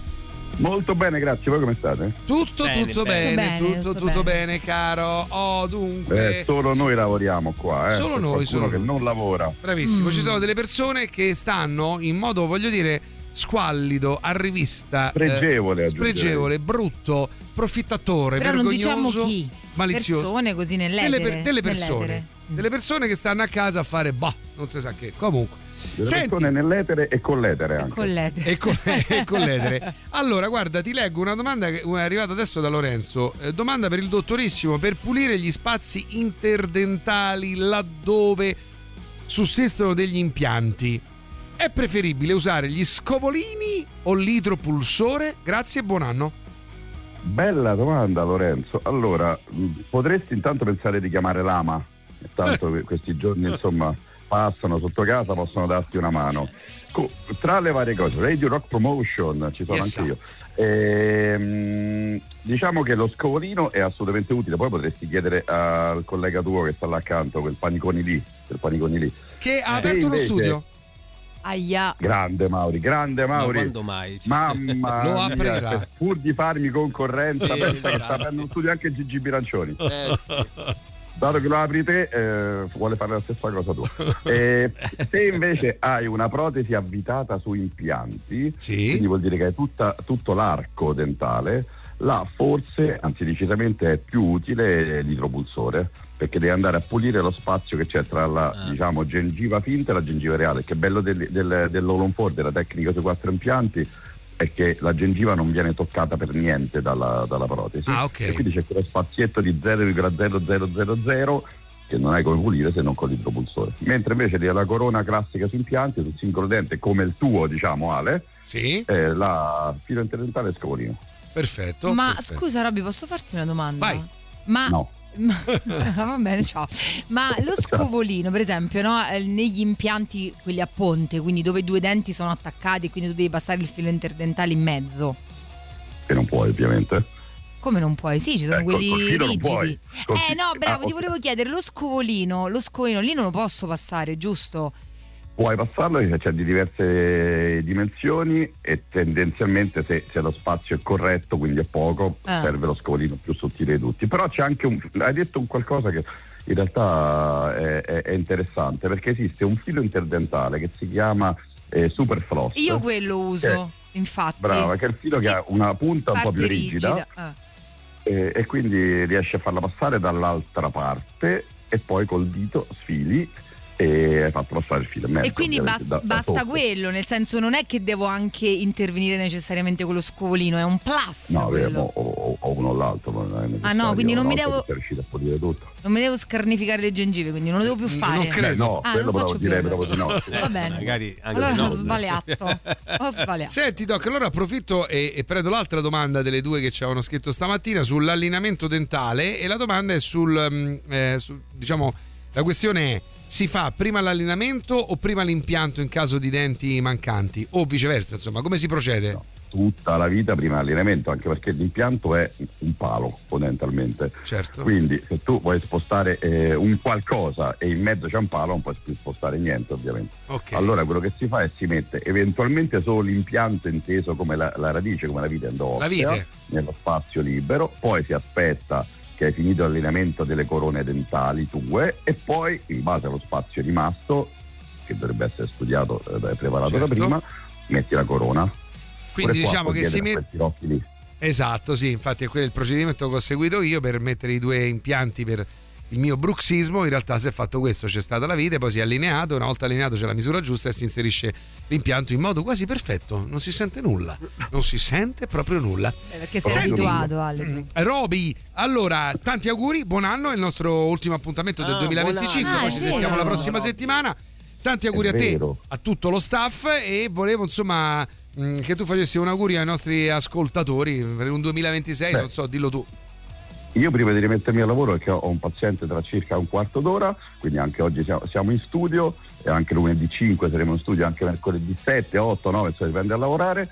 Molto bene, grazie. Voi come state? Tutto, Bene, tutto bene. bene, Tutto bene, tutto, tutto tutto bene. bene, caro. Oh, dunque. Eh, solo noi lavoriamo qua, eh. Solo C'è noi, qualcuno solo che noi. non lavora. Bravissimo, Mm. ci sono delle persone che stanno in modo, voglio dire, squallido, a rivista, Spregevole, eh, aggiungerei. spregevole, brutto, profittatore, Però non vergognoso, diciamo chi. malizioso. Persone così nell'etere. delle, per- delle persone, nell'etere. delle persone che stanno a casa a fare bah, non si sa che. Comunque, Delle senti, persone nell'etere e con l'etere anche. Con l'etere. e con, e con l'etere. Allora, guarda, ti leggo una domanda che è arrivata adesso da Lorenzo. Eh, domanda per il dottorissimo: per pulire gli spazi interdentali laddove sussistono degli impianti, è preferibile usare gli scovolini o l'idropulsore? Grazie e buon anno. Bella domanda, Lorenzo. Allora, mh, potresti intanto pensare di chiamare l'ama? Tanto Eh. que- questi giorni, insomma, passano sotto casa possono darti una mano. Co- tra le varie cose, Radio Rock Promotion, ci sono yes, anche io. Ehm, diciamo che lo scovolino è assolutamente utile. Poi potresti chiedere al collega tuo che sta là accanto, quel paniconi lì, quel paniconi lì. Che ha eh, aperto uno studio. Aia. Grande Mauri, grande Mauri. Ma quando mai? Mamma Lo mia, aprirà. per- pur di farmi concorrenza, Sì, pensa che bravo. sta aprendo un studio anche Gigi Bilancioni. Eh, sì. Dato che lo apri te, eh, vuole fare la stessa cosa tu. Eh, se invece hai una protesi avvitata su impianti, Sì. quindi vuol dire che hai tutta, tutto l'arco dentale, là forse, anzi decisamente è più utile l'idropulsore, perché devi andare a pulire lo spazio che c'è tra la Ah. diciamo gengiva finta e la gengiva reale. Che bello del, del, dell'All on four, della tecnica sui quattro impianti, è che la gengiva non viene toccata per niente dalla, dalla protesi. Ah, ok. E quindi c'è quello spazietto di zero virgola zero zero zero zero che non hai come pulire se non con l'idropulsore. Mentre invece della corona classica su impianti, sul singolo dente, come il tuo, diciamo, Ale, Sì. eh, la filo interdentale è scovolino. Perfetto. Ma perfetto. scusa Robby, posso farti una domanda? Vai. Ma No. Ma- va bene, ciao. Ma lo scovolino, per esempio, no? Eh, negli impianti quelli a ponte, quindi dove due denti sono attaccati e quindi tu devi passare il filo interdentale in mezzo. Che non puoi, ovviamente. Come non puoi? Sì, ci sono Eh, col- quelli col filo non rigidi. puoi. Col Eh fi- no, bravo, Ah, ti ok. volevo chiedere, lo scovolino, lo scovolino lì non lo posso passare, giusto? Puoi passarlo perché c'è di diverse dimensioni e tendenzialmente se, se lo spazio è corretto, quindi è poco, Ah. serve lo scovolino più sottile di tutti. Però c'è anche un, hai detto un qualcosa che in realtà è, è- è interessante, perché esiste un filo interdentale che si chiama eh, Superfloss. Io quello uso, infatti. Brava, che è il filo che ha una punta un po' Parte più rigida, Ah. e, e quindi riesci a farla passare dall'altra parte e poi col dito sfili e hai fatto passare il filo in mezzo. E quindi ovviamente, bas- da- da basta sotto. quello, nel senso non è che devo anche intervenire necessariamente con lo scovolino, è un plus No, quello. avevo, o, o uno o l'altro. ma non è necessario. Ah, no, quindi non mi Una volta devo- che sei riuscito a pulire tutto. Non mi devo scarnificare le gengive, quindi non lo devo più fare. Non credo. No, ah, quello non lo però faccio direi più. proprio di no. Va bene. Magari anche Allora di no. ho sbagliato. Ho sbagliato. Senti Doc, allora approfitto e, e prendo l'altra domanda delle due che ci avevano scritto stamattina sull'allineamento dentale, e la domanda è sul, mm, eh, su- diciamo, la questione è: si fa prima l'allineamento o prima l'impianto in caso di denti mancanti, o viceversa, insomma, come si procede? No, tutta la vita prima dell'allineamento, anche perché l'impianto è un palo fondamentalmente. Certo. Quindi se tu vuoi spostare eh, un qualcosa e in mezzo c'è un palo, non puoi più spostare niente, ovviamente. Ok. Allora quello che si fa è si mette eventualmente solo l'impianto inteso come la, la radice, come la vite endoostea, La vite. nello spazio libero, poi si aspetta che hai finito l'allineamento delle corone dentali tue e poi, in base allo spazio rimasto, che dovrebbe essere studiato, eh, preparato Certo. da prima, metti la corona. Quindi Pure qua diciamo puoi che si chiedere a mette. questi occhi lì. Esatto, sì, infatti è quello il procedimento che ho seguito io per mettere i due impianti per il mio bruxismo. In realtà si è fatto questo, c'è stata la vite, poi si è allineato, una volta allineato c'è la misura giusta e si inserisce l'impianto in modo quasi perfetto, non si sente nulla, non si sente proprio nulla. Eh, perché sei Senti, abituato, Ale. tu. Roby, allora tanti auguri, buon anno, è il nostro ultimo appuntamento del Ah, duemilaventicinque, buon poi anno. ci Ah, è sentiamo vero. la prossima settimana. Tanti auguri È a te, vero. a tutto lo staff, e volevo insomma mh, che tu facessi un augurio ai nostri ascoltatori per un duemilaventisei, Beh. non so, dillo tu. Io prima di rimettermi al lavoro, perché ho un paziente tra circa un quarto d'ora, quindi anche oggi siamo, siamo in studio, e anche lunedì cinque saremo in studio, anche mercoledì sette, otto, nove, se dipende a lavorare.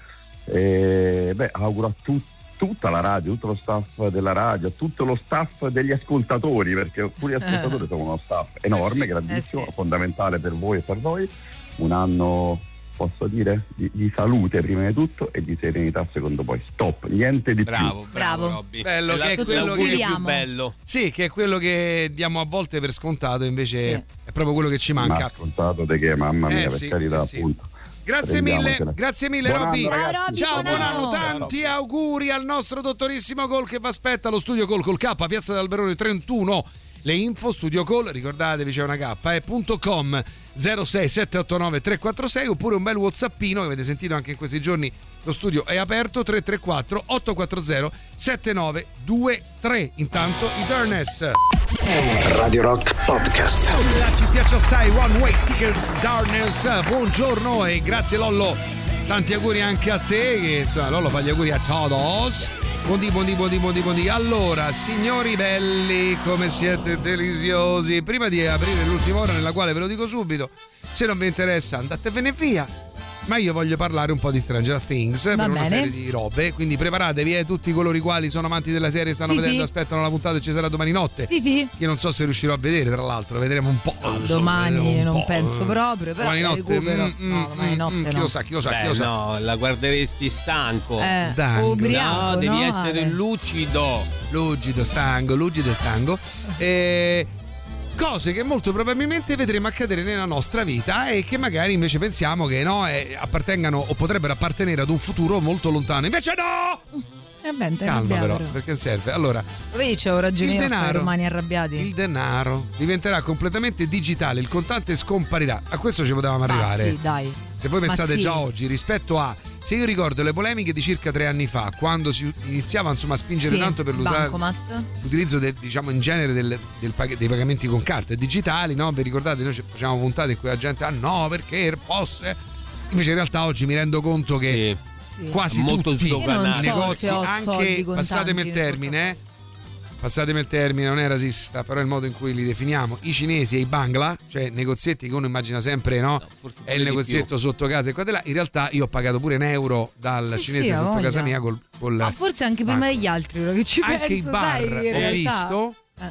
E, beh, auguro a tutti, tutta la radio, tutto lo staff della radio, tutto lo staff degli ascoltatori, perché pure gli ascoltatori sono uno staff enorme, Eh sì, grandissimo, eh sì. fondamentale per voi e per noi. Un anno, posso dire, di, di salute prima di tutto e di serenità secondo poi. Stop, niente di Bravo, più. bravo, Bravo. Robby. Bello, È la- che è quello che- l'augurio più Spuliamo. bello. Sì, che è quello che diamo a volte per scontato, invece Sì. è proprio quello che ci Ma manca. scontato di che, mamma Eh mia, sì, per carità, eh sì. appunto. Grazie mille, Prendiamocela. grazie mille Buon Robby. anno, ragazzi. Ciao, Robby, Ciao, buon buon anno, anno. tanti auguri al nostro dottorissimo Col che vi aspetta allo studio Col col K, Piazza d'Alberone trentuno. Le info studio Call, ricordatevi c'è una K, è punto com zero sei sette otto nove tre quattro sei, oppure un bel whatsappino che avete sentito anche in questi giorni, lo studio è aperto, tre tre quattro otto quattro zero sette nove due tre. Intanto i Darkness. Radio Rock Podcast. Ci piace assai One Way Ticket Darkness. Buongiorno e grazie Lollo, tanti auguri anche a te, che insomma Lollo fa gli auguri a todos. Buondì, buondì, buondì, buondì, buondì. Allora, signori belli, come siete deliziosi. Prima di aprire l'ultima ora, nella quale ve lo dico subito, se non vi interessa andatevene via. Ma io voglio parlare un po' di Stranger Things. Va per bene. Una serie di robe. Quindi preparatevi, eh, tutti coloro i quali sono amanti della serie, stanno Fifi. vedendo, aspettano la puntata e ci sarà domani notte. Fifi. Che non so se riuscirò a vedere, tra l'altro, vedremo un po'. No, domani un non po'. penso proprio, però domani notte, recupero. Mm, no, domani notte mm, no. Chi lo sa, chi lo sa, Beh, chi lo sa. No, la guarderesti stanco. Eh, stanco. Ubriaco, no, devi no? essere Ale. lucido. Lucido, stanco, lucido e stanco. E cose che molto probabilmente vedremo accadere nella nostra vita e che magari invece pensiamo che no, eh, appartengano o potrebbero appartenere ad un futuro molto lontano. Invece no! Eh beh, Calma però, perché serve. Allora, vedi, c'ho ragione io a fare i romani arrabbiati. Il denaro diventerà completamente digitale, il contante scomparirà. A questo ci potevamo arrivare. Ah, sì, dai. Se voi Ma pensate sì. già oggi rispetto a, se io ricordo le polemiche di circa tre anni fa, quando si iniziava insomma a spingere Sì, tanto per l'usare, bancomat. l'utilizzo del, diciamo in genere del, del pag- dei pagamenti con carte digitali, no? Vi ricordate, noi facevamo puntate in cui la gente ah no perché fosse, invece in realtà oggi mi rendo conto che Sì. quasi Molto tutti i sdoganati. so negozi, se ho soldi anche contanti passatemi il nel termine, passatemi il termine, non è rasista, però è il modo in cui li definiamo, i cinesi e i bangla, cioè negozietti che uno immagina sempre, no? no è il negozietto sotto casa e qua di là. In realtà io ho pagato pure un euro dal Sì, cinese sì, sotto voglia. casa mia col, col Ma forse anche prima banco. degli altri, ora che ci Anche penso, i bar sai, in ho realtà. visto Eh.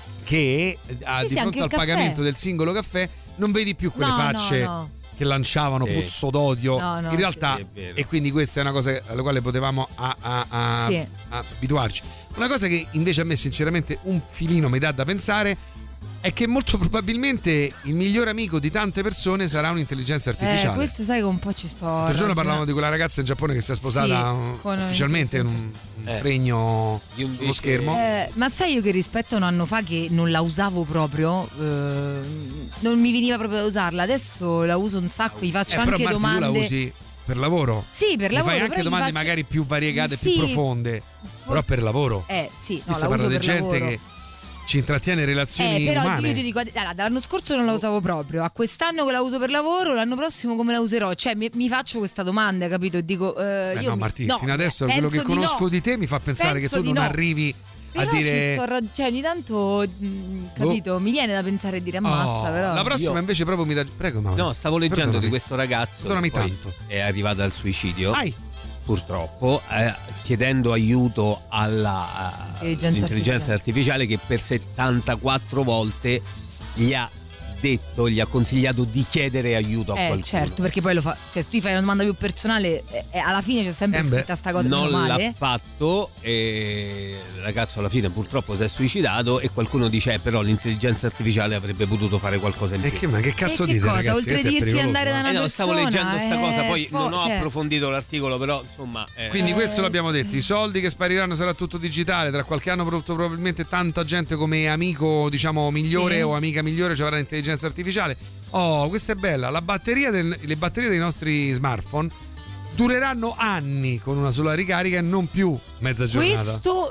che a, Sì, di sì, fronte anche al il caffè. pagamento del singolo caffè non vedi più quelle No, no, facce no. che lanciavano Sì. puzzo d'odio No, no, in realtà sì, è vero. e quindi questa è una cosa alla quale potevamo a, a- a- Sì. a abituarci. Una cosa che invece a me sinceramente un filino mi dà da pensare è che molto probabilmente il migliore amico di tante persone sarà un'intelligenza artificiale. Eh, questo sai che un po' ci sto L'altro giorno parlavamo di quella ragazza in Giappone che si è sposata Sì, con ufficialmente in un, un Eh. fregno Io invece- sullo schermo. Eh, ma sai io che rispetto a un anno fa che non la usavo proprio, eh, non mi veniva proprio da usarla, adesso la uso un sacco, gli faccio Eh, però anche Marti, domande. tu la usi per lavoro? Sì, per Mi lavoro. fai anche però gli domande faccio- magari più variegate, Sì, più profonde, però per lavoro. Eh sì, Qui no, si la parla uso di per gente lavoro. che ci intrattiene relazioni Eh, però umane. io ti dico, allora, dall'anno scorso non la usavo proprio, a quest'anno che la uso per lavoro, l'anno prossimo come la userò? Cioè mi, mi faccio questa domanda, capito? E dico, eh, Beh, io no, mi- Martì, no, fino adesso penso quello che di conosco no. di te mi fa pensare Penso che tu di non no. arrivi Però a dire ci sto rag- cioè ogni tanto mh, capito, mi viene da pensare e dire ammazza, Oh, però. la prossima Io- invece proprio mi dà. Prego, Mauro. No, stavo leggendo Perdonami. di questo ragazzo Perdonami che poi tanto. è arrivato al suicidio. Ai. Purtroppo, eh, chiedendo aiuto alla eh, Intelligenza intelligenza artificiale che per settantaquattro volte gli ha detto, gli ha consigliato di chiedere aiuto a Eh qualcuno. certo, perché poi lo fa, se tu gli fai una domanda più personale, eh, eh, alla fine c'è sempre Eh beh, scritta sta cosa non male. l'ha fatto e il ragazzo alla fine purtroppo si è suicidato e qualcuno dice eh, però l'intelligenza artificiale avrebbe potuto fare qualcosa in E più. che, ma che cazzo E che dite, cosa? ragazzi? Oltre Questo è dirti pericoloso, andare da eh. una Eh no, stavo persona, leggendo sta eh, cosa, poi fo- non ho cioè- approfondito l'articolo, però insomma eh, Quindi questo Eh, l'abbiamo detto, i soldi che spariranno sarà tutto digitale, tra qualche anno molto probabilmente tanta gente come amico diciamo migliore Sì. o amica migliore ci avrà l'intelligenza artificiale. Oh, questa è bella, la batteria del- le batterie dei nostri smartphone dureranno anni con una sola ricarica e non più mezza giornata. Questo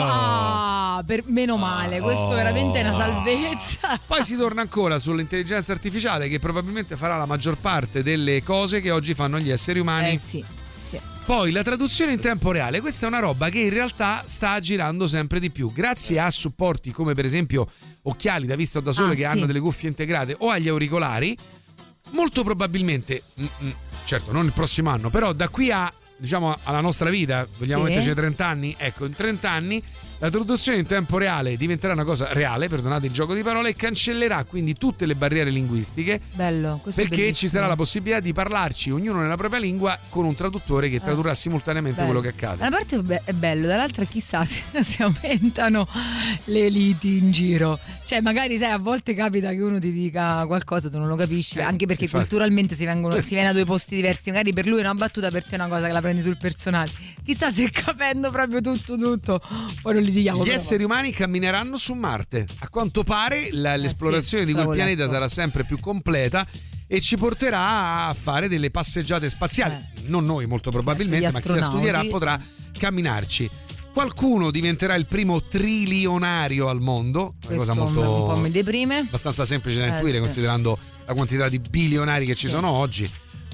ah, per, meno male, questo Oh. veramente è una salvezza. Poi si torna ancora sull'intelligenza artificiale che probabilmente farà la maggior parte delle cose che oggi fanno gli esseri umani. Eh sì, sì. Poi la traduzione in tempo reale, questa è una roba che in realtà sta girando sempre di più, grazie a supporti come per esempio occhiali da vista o da sole Ah, che sì. hanno delle cuffie integrate o agli auricolari. Molto probabilmente, mm, mm, certo non il prossimo anno, però da qui a diciamo alla nostra vita, vogliamo Sì. metterci trenta anni, ecco in trenta anni la traduzione in tempo reale diventerà una cosa reale, perdonate il gioco di parole, e cancellerà quindi tutte le barriere linguistiche. Bello, questo è Perché ci bellissimo. sarà la possibilità di parlarci ognuno nella propria lingua con un traduttore che tradurrà simultaneamente Bello. quello che accade. Da una parte be- è bello, dall'altra chissà se, se aumentano le liti in giro. Cioè magari sai a volte capita che uno ti dica qualcosa tu non lo capisci, anche perché infatti. culturalmente si, vengono, si viene da due posti diversi, magari per lui è una battuta, per te è una cosa che la prendi sul personale. Chissà se capendo proprio tutto tutto poi non li diamo. Gli però. esseri umani cammineranno su Marte. A quanto pare la- l'esplorazione di quel stavo pianeta letto. sarà sempre più completa e ci porterà a fare delle passeggiate spaziali. Non noi molto probabilmente, gli ma chi la astronauti. studierà potrà camminarci. Qualcuno diventerà il primo trilionario al mondo, una Questo cosa molto un po' mi deprime. abbastanza semplice da Eh, intuire sì. considerando la quantità di bilionari che ci Sì. sono oggi.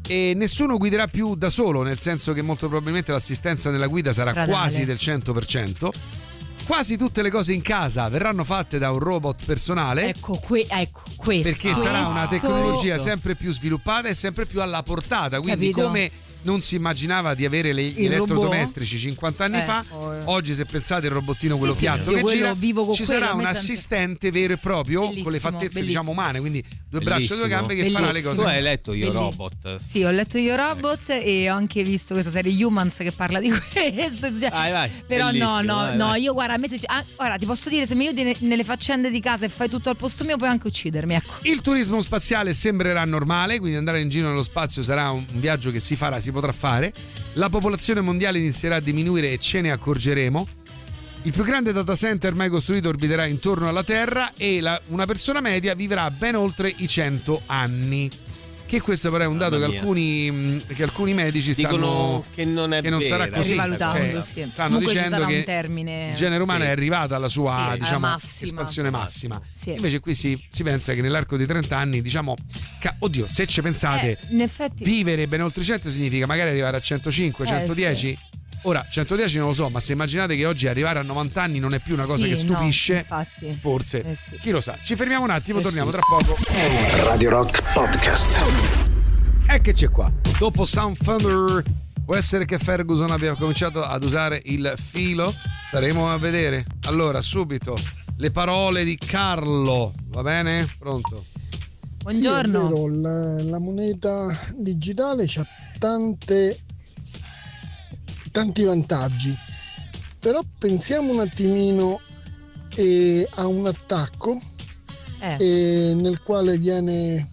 e nessuno guiderà più da solo, nel senso che molto probabilmente l'assistenza nella guida sarà Stradale. quasi del cento per cento. Quasi tutte le cose in casa verranno fatte da un robot personale. Ecco, que- ecco questo. Perché sarà una tecnologia sempre più sviluppata e sempre più alla portata. Quindi Capito? come non si immaginava di avere le, gli Il elettrodomestici cinquanta anni Eh, fa, oh. oggi se pensate il robottino quello Sì, piatto sì, che io quello gira, vivo con ci quello, sarà a me un sento- assistente vero e proprio con le Bellissimo, fattezze bellissimo. diciamo umane, quindi due braccia e due Bellissimo. gambe che farà le cose. Tu hai letto Io Belli- Robot? Sì, ho letto Io Robot e ho anche visto questa serie Humans che parla di questo. Cioè, Vai, vai. però Bellissimo, no, no, vai, no, vai. io guarda, a me se ci- ah, guarda, ti posso dire, se mi aiuti ne- nelle faccende di casa e fai tutto al posto mio, puoi anche uccidermi, ecco. Il turismo spaziale sembrerà normale, quindi andare in giro nello spazio sarà un viaggio che si farà, si potrà fare. La popolazione mondiale inizierà a diminuire e ce ne accorgeremo. Il più grande data center mai costruito orbiterà intorno alla Terra e la- una persona media vivrà ben oltre i cento anni. Che questo però è un dato Mamma che mia. alcuni, mh, che alcuni medici stanno Dicono che non è che non sarà vera. così. Rivalutando, Cioè, sì. stanno Comunque ci dicendo sarà che un termine. il genere umano Sì. è arrivato alla sua Sì, alla diciamo, massima. espansione massima. Sì. Invece qui si, si pensa che nell'arco di trenta anni, diciamo, ca- oddio, se ci pensate, Eh, in effetti vivere ben oltre cento significa magari arrivare a centocinque, Eh, centodieci. Ora, centodieci non lo so, ma se immaginate che oggi arrivare a novanta anni non è più una cosa Sì, che stupisce, no, infatti. forse, Eh, sì. chi lo sa. Ci fermiamo un attimo, Eh, torniamo sì. tra poco. Radio Rock Podcast. Eccoci qua. Dopo Sound Thunder, può essere che Ferguson abbia cominciato ad usare il filo? Staremo a vedere. Allora, subito, le parole di Carlo, va bene? Pronto? Buongiorno. Sì, è vero, la, la moneta digitale ha tante tanti vantaggi, però pensiamo un attimino eh, a un attacco Eh. eh, nel quale viene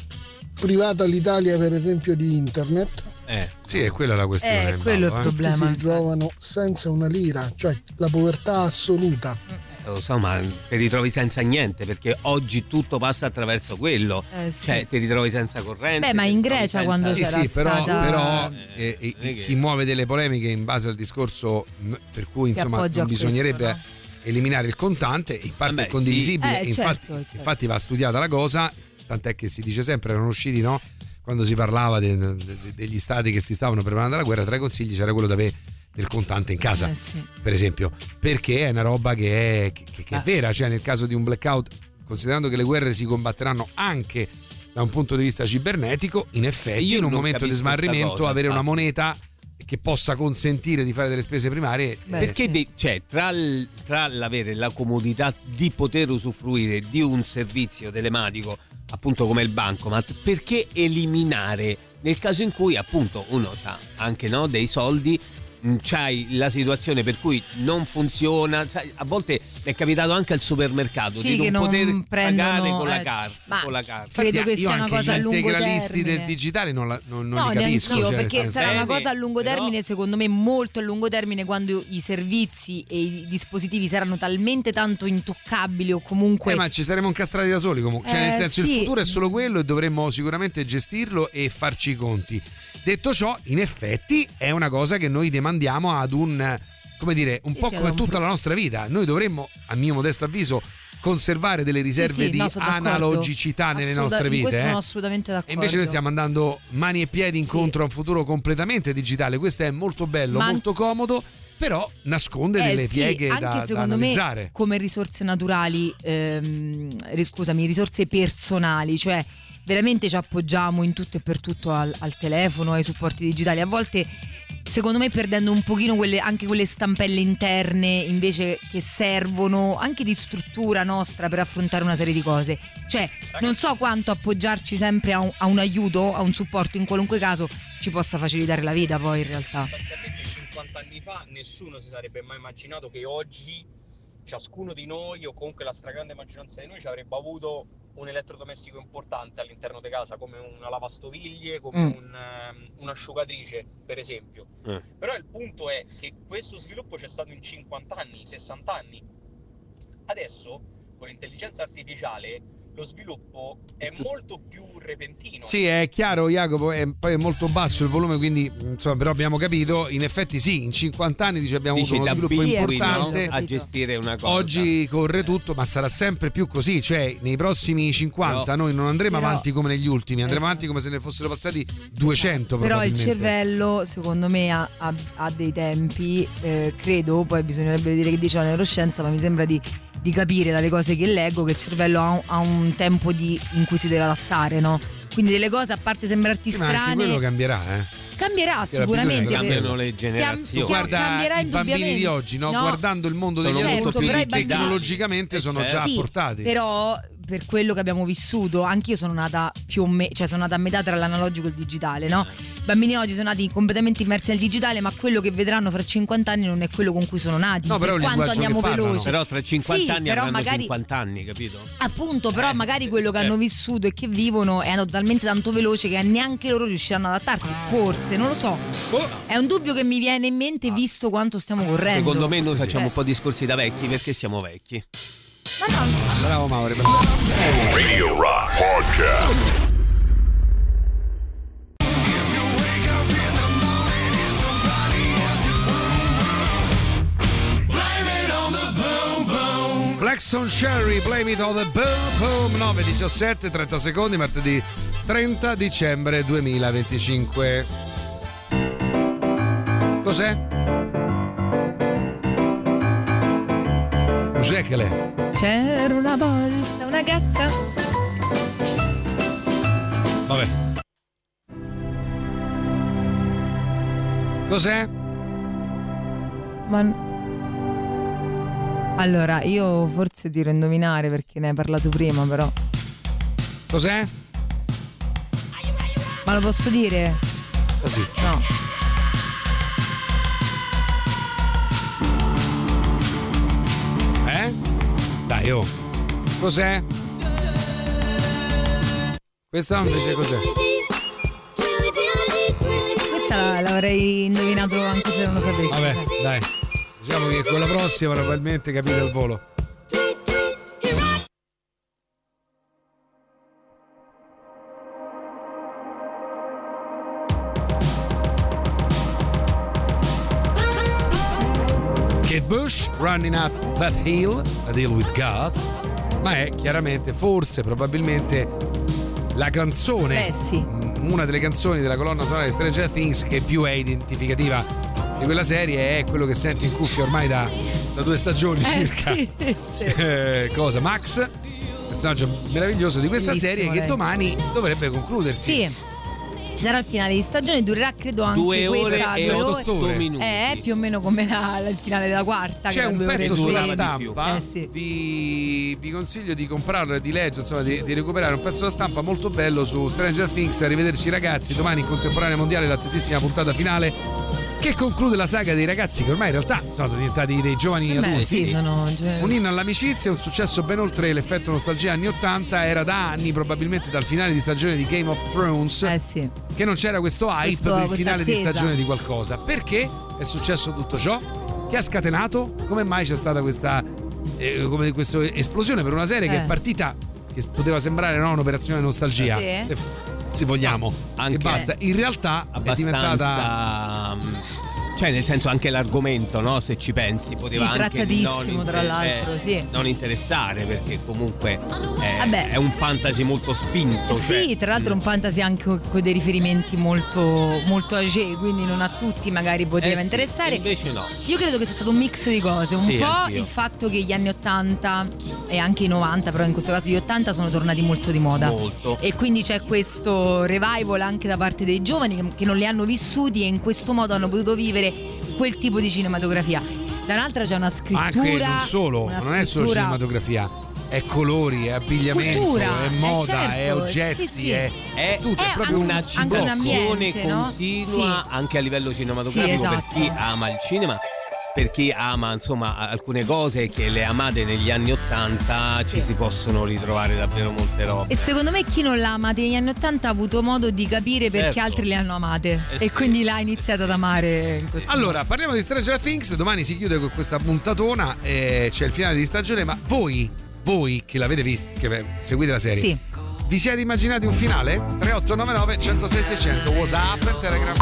privata l'Italia per esempio di internet. Eh, Sì, è quella la questione. Eh, quello è il Ballo, eh. problema. Si ritrovano senza una lira, cioè la povertà assoluta. lo so, ma ti ritrovi senza niente perché oggi tutto passa attraverso quello. Eh, sì. Cioè, ti ritrovi senza corrente. Beh, ma ti in ritrovi Grecia senza- quando Sì, c'era sì, però, stata- però Eh, eh, non è eh, che- chi muove delle polemiche in base al discorso mh, per cui Si insomma appoggia non a questo, bisognerebbe no? eliminare il contante, in parte Vabbè, è condivisibile, sì. Eh, infatti, certo, certo. infatti va studiata la cosa, tant'è che si dice sempre, erano usciti, no? Quando si parlava de- de- de- degli stati che si stavano preparando alla guerra, tra i consigli c'era quello di avere del contante in casa, Eh, sì. per esempio, perché è una roba che è, che, che è vera, cioè nel caso di un blackout, considerando che le guerre si combatteranno anche da un punto di vista cibernetico, in effetti Io in un non momento di capisco sta smarrimento cosa, avere una infatti. moneta che possa consentire di fare delle spese primarie. Beh, Perché sì. de- cioè, tra, il- tra l'avere la comodità di poter usufruire di un servizio telematico, appunto come il bancomat, perché eliminare nel caso in cui appunto uno ha anche no, dei soldi, mh, c'hai la situazione per cui non funziona, sai, a volte mi è capitato anche al supermercato Sì, di che non non poter prendono, pagare con la eh, carta, ma con la carta. credo Infatti, che io sia una anche cosa a gli lungo integralisti termine. del digitale non, la, non, non No, li capisco, neanch'io, cioè, nel perché senso- sarà una Bene, cosa a lungo però- termine, secondo me molto a lungo termine, quando i servizi e i dispositivi saranno talmente tanto intoccabili o comunque Eh, ma ci saremo incastrati da soli comunque, cioè Eh, nel senso sì. il futuro è solo quello e dovremmo sicuramente gestirlo e farci i conti. Detto ciò, in effetti è una cosa che noi demandiamo ad un, come dire, un Sì, po' sì, come ad un tutta pro- la nostra vita. Noi dovremmo, a mio modesto avviso, conservare delle riserve sì, di no, sono d'accordo. analogicità nelle Assoluta- nostre in vite. questo eh. sono assolutamente d'accordo. E invece noi stiamo andando mani e piedi incontro a un futuro completamente digitale. Questo è molto bello, Ma an- molto comodo, però nasconde Eh, delle sì, pieghe anche da, da secondo analizzare. me come risorse naturali, ehm, ri- scusami, risorse personali, cioè veramente ci appoggiamo in tutto e per tutto al, al telefono, ai supporti digitali, a volte secondo me perdendo un pochino quelle, anche quelle stampelle interne invece che servono anche di struttura nostra per affrontare una serie di cose, cioè non so quanto appoggiarci sempre a un, a un aiuto, a un supporto in qualunque caso ci possa facilitare la vita poi in realtà. Sostanzialmente cinquanta anni fa nessuno si sarebbe mai immaginato che oggi ciascuno di noi, o comunque la stragrande maggioranza di noi, ci avrebbe avuto un elettrodomestico importante all'interno di casa, come una lavastoviglie, come Mm. un, ehm, un'asciugatrice, per esempio. Eh. Però il punto è che questo sviluppo c'è stato in cinquanta anni, sessanta anni. Adesso, con l'intelligenza artificiale, lo sviluppo è molto più repentino. Sì, è chiaro, Jacopo, è, poi è molto basso il volume, quindi insomma, però abbiamo capito, in effetti sì, in cinquanta anni dice, abbiamo Dice, avuto uno sviluppo sì, importante, no? A gestire una cosa. Oggi corre tutto, ma sarà sempre più così, cioè nei prossimi cinquanta no. noi non andremo Però, avanti come negli ultimi, andremo esatto. avanti come se ne fossero passati duecento. Però il cervello secondo me ha, ha, ha dei tempi, eh, credo, poi bisognerebbe vedere che dice la neuroscienza, ma mi sembra di, di capire dalle cose che leggo che il cervello ha un, ha un tempo di, in cui si deve adattare, no? Quindi delle cose, a parte sembrarti sì, ma strane, anche quello cambierà, eh. Cambierà Che sicuramente. Cambiano le generazioni. Guarda cambierà i bambini di oggi, no? No. Guardando il mondo degli Sono adulti, molto più digitali. tecnologicamente sono già sì, portati. Però per quello che abbiamo vissuto, anch'io sono nata più o meno, cioè sono nata a metà tra l'analogico e il digitale, no? I bambini oggi sono nati completamente immersi nel digitale, ma quello che vedranno fra cinquanta anni non è quello con cui sono nati. No, però per il quanto linguaggio andiamo che parlano. veloci. Però tra cinquanta sì, anni però avranno magari, cinquanta anni, capito? Appunto, però Eh, magari quello che hanno eh. vissuto e che vivono è andato talmente tanto veloce che neanche loro riusciranno ad adattarsi. Forse, non lo so. È un dubbio che mi viene in mente visto quanto stiamo correndo. Secondo me noi Sì. facciamo Eh. un po' discorsi da vecchi perché siamo vecchi. Ma no. Bravo Mauro. Radio Rock Podcast. Blackstone Cherry, Blame It on the Boom Boom. Nove diciassette, trenta secondi, martedì trenta dicembre duemilaventicinque. Cos'è? Cos'è che l'è? C'era una volta una gatta. Vabbè. Cos'è? Ma allora, io forse tiro a indovinare perché ne hai parlato prima, però. Cos'è? Ma lo posso dire? Così. No. Eh? Dai, oh. Cos'è? Questa invece cos'è? Questa l'avrei indovinato anche se non lo sapessi. Vabbè, dai. Diciamo che con la prossima probabilmente capite al volo. Kate Bush, Running Up That Hill, A Deal With God, ma è chiaramente, forse, probabilmente la canzone, Beh, sì. una delle canzoni della colonna sonora di Stranger Things che più è identificativa di quella serie, è quello che senti in cuffia ormai da, da due stagioni Eh, circa. sì, sì. Eh, cosa? Max, personaggio meraviglioso di questa Bellissimo serie che lei. domani dovrebbe concludersi. Sì. Ci sarà il finale di stagione, durerà credo anche Due ore questa e due ore. otto minuti. Eh, più o meno come la- il finale della quarta. C'è che un era due pezzo ore e sulla venti. stampa, Eh, sì. vi, vi consiglio di comprarlo e di leggere, insomma di, di recuperare un pezzo sulla stampa molto bello su Stranger Things. Arrivederci ragazzi, domani in Contemporanea Mondiale l'attesissima puntata finale che conclude la saga dei ragazzi che ormai in realtà no, sono diventati dei giovani Beh, adulti. sì, sono cioè... Un inno all'amicizia, un successo ben oltre l'effetto nostalgia anni ottanta, era da anni probabilmente dal finale di stagione di Game of Thrones eh, sì. che non c'era questo hype Questo- per il questa finale di attesa. stagione di qualcosa. Perché è successo tutto ciò? Che ha scatenato? Come mai c'è stata questa eh, come questa esplosione per una serie che Eh. è partita, che poteva sembrare no, un'operazione nostalgia, Sì. se, se vogliamo, Anche e basta. In realtà è diventata abbastanza, cioè nel senso anche l'argomento, no? Se ci pensi poteva Sì, anche trattatissimo, non, tra l'altro, eh, sì. non interessare perché comunque è, Vabbè. è un fantasy molto spinto, Sì, cioè, tra l'altro un fantasy anche con dei riferimenti molto, molto âgé, quindi non a tutti magari poteva eh sì, interessare. invece no. Io credo che sia stato un mix di cose, un Sì, po' anch'io. il fatto che gli anni ottanta e anche i novanta, però in questo caso gli ottanta sono tornati molto di moda. Molto. E quindi c'è questo revival anche da parte dei giovani che, che non li hanno vissuti e in questo modo hanno potuto vivere quel tipo di cinematografia. Da un'altra c'è una scrittura, anche non solo, una non è solo scrittura- cinematografia, è colori, è abbigliamento, Cultura, è eh, moda, certo, è oggetti, sì, sì. È, È, tutto, è È proprio una anche- anche un citazione ambiente, no? continua Sì. anche a livello cinematografico Sì, per esatto. chi ama il cinema, per chi ama insomma alcune cose che le amate negli anni ottanta ci si possono ritrovare davvero molte robe. E secondo me chi non l'ha amata negli anni ottanta ha avuto modo di capire perché Certo. altri le hanno amate Eh e sì. quindi l'ha iniziato ad amare in questo Allora, parliamo di Stranger Things, domani si chiude con questa puntatona, eh, c'è il finale di stagione, ma voi voi che l'avete vista, che seguite la serie, sì, vi siete immaginati un finale? tre otto nove nove uno zero sei sei zero zero WhatsApp, Telegram.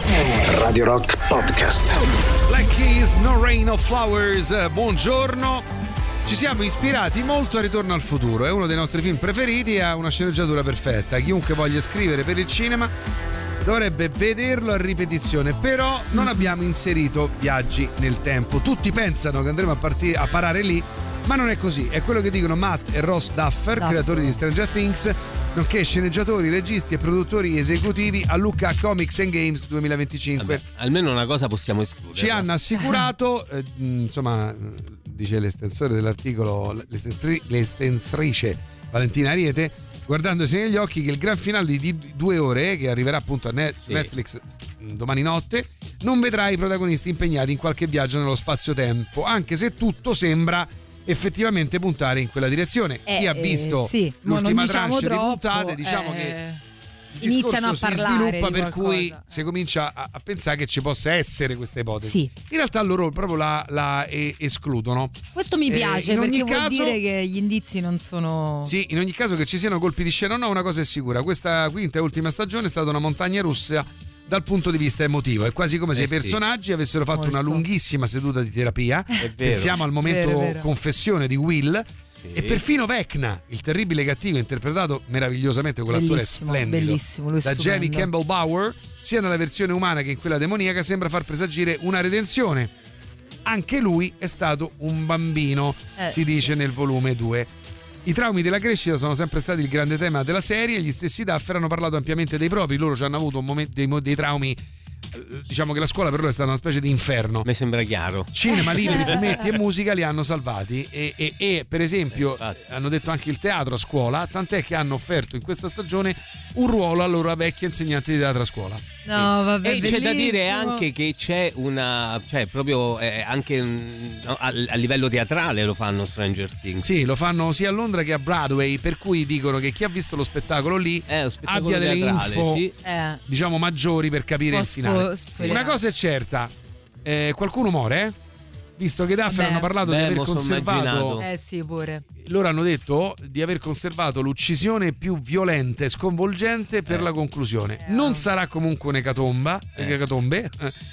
Radio Rock Podcast. Black Keys, No Rain of Flowers. Buongiorno. Ci siamo ispirati molto a Ritorno al futuro, è uno dei nostri film preferiti e ha una sceneggiatura perfetta. Chiunque voglia scrivere per il cinema dovrebbe vederlo a ripetizione, però non abbiamo inserito viaggi nel tempo. Tutti pensano che andremo a, partire, a parare lì, ma non è così. È quello che dicono Matt e Ross Duffer, Duffer, creatori di Stranger Things, nonché sceneggiatori, registi e produttori esecutivi a Lucca Comics and Games duemilaventicinque. Vabbè, almeno una cosa possiamo escludere. Ci hanno assicurato, eh, insomma, dice l'estensore dell'articolo, l'estensri, l'estensrice Valentina Ariete, guardandosi negli occhi, che il gran finale di due ore, che arriverà appunto a Net- sì. Netflix domani notte, non vedrà i protagonisti impegnati in qualche viaggio nello spazio-tempo, anche se tutto sembra effettivamente puntare in quella direzione. Eh, Chi ha visto eh, sì, l'ultima diciamo tranche troppo, di puntate, diciamo eh, che il iniziano a discorso si parlare sviluppa, per qualcosa. cui si comincia a, a pensare che ci possa essere questa ipotesi. Sì. In realtà loro proprio la, la e- escludono. Questo mi piace, eh, in perché ogni vuol caso, dire che gli indizi non sono... Sì, in ogni caso che ci siano colpi di scena o no, una cosa è sicura: questa quinta e ultima stagione è stata una montagna russa dal punto di vista emotivo. È quasi come se eh i personaggi sì. avessero fatto Molto. una lunghissima seduta di terapia. È vero. Pensiamo al momento vero, vero. confessione di Will. Sì. E perfino Vecna, il terribile cattivo, interpretato meravigliosamente con l'attore Bellissimo, splendido bellissimo, lui è da stupendo. Jamie Campbell Bower, sia nella versione umana che in quella demoniaca, sembra far presagire una redenzione. Anche lui è stato un bambino, eh, si dice nel volume due. I traumi della crescita sono sempre stati il grande tema della serie. Gli stessi Duffer hanno parlato ampiamente dei propri. Loro ci hanno avuto un momento, dei, dei traumi. Diciamo che la scuola per loro è stata una specie di inferno. Mi sembra chiaro. Cinema, libri, fumetti e musica li hanno salvati e, e, e per esempio eh, hanno detto anche il teatro a scuola, tant'è che hanno offerto in questa stagione un ruolo alla loro vecchia insegnante di teatro a scuola. No, vabbè, e c'è da dire bellissimo. anche che c'è una, cioè proprio eh, anche no, a, a livello teatrale lo fanno Stranger Things. Sì, lo fanno sia a Londra che a Broadway, per cui dicono che chi ha visto lo spettacolo lì eh, lo spettacolo abbia delle teatrale, info sì. eh. diciamo maggiori per capire il finale. Una cosa è certa, eh, qualcuno muore, eh? Visto che Duffer hanno parlato Beh, di aver mo son conservato, immaginato. Eh sì, pure. loro hanno detto di aver conservato l'uccisione più violenta e sconvolgente per Eh. la conclusione. Non sarà comunque un'ecatomba, Eh. ecatombe.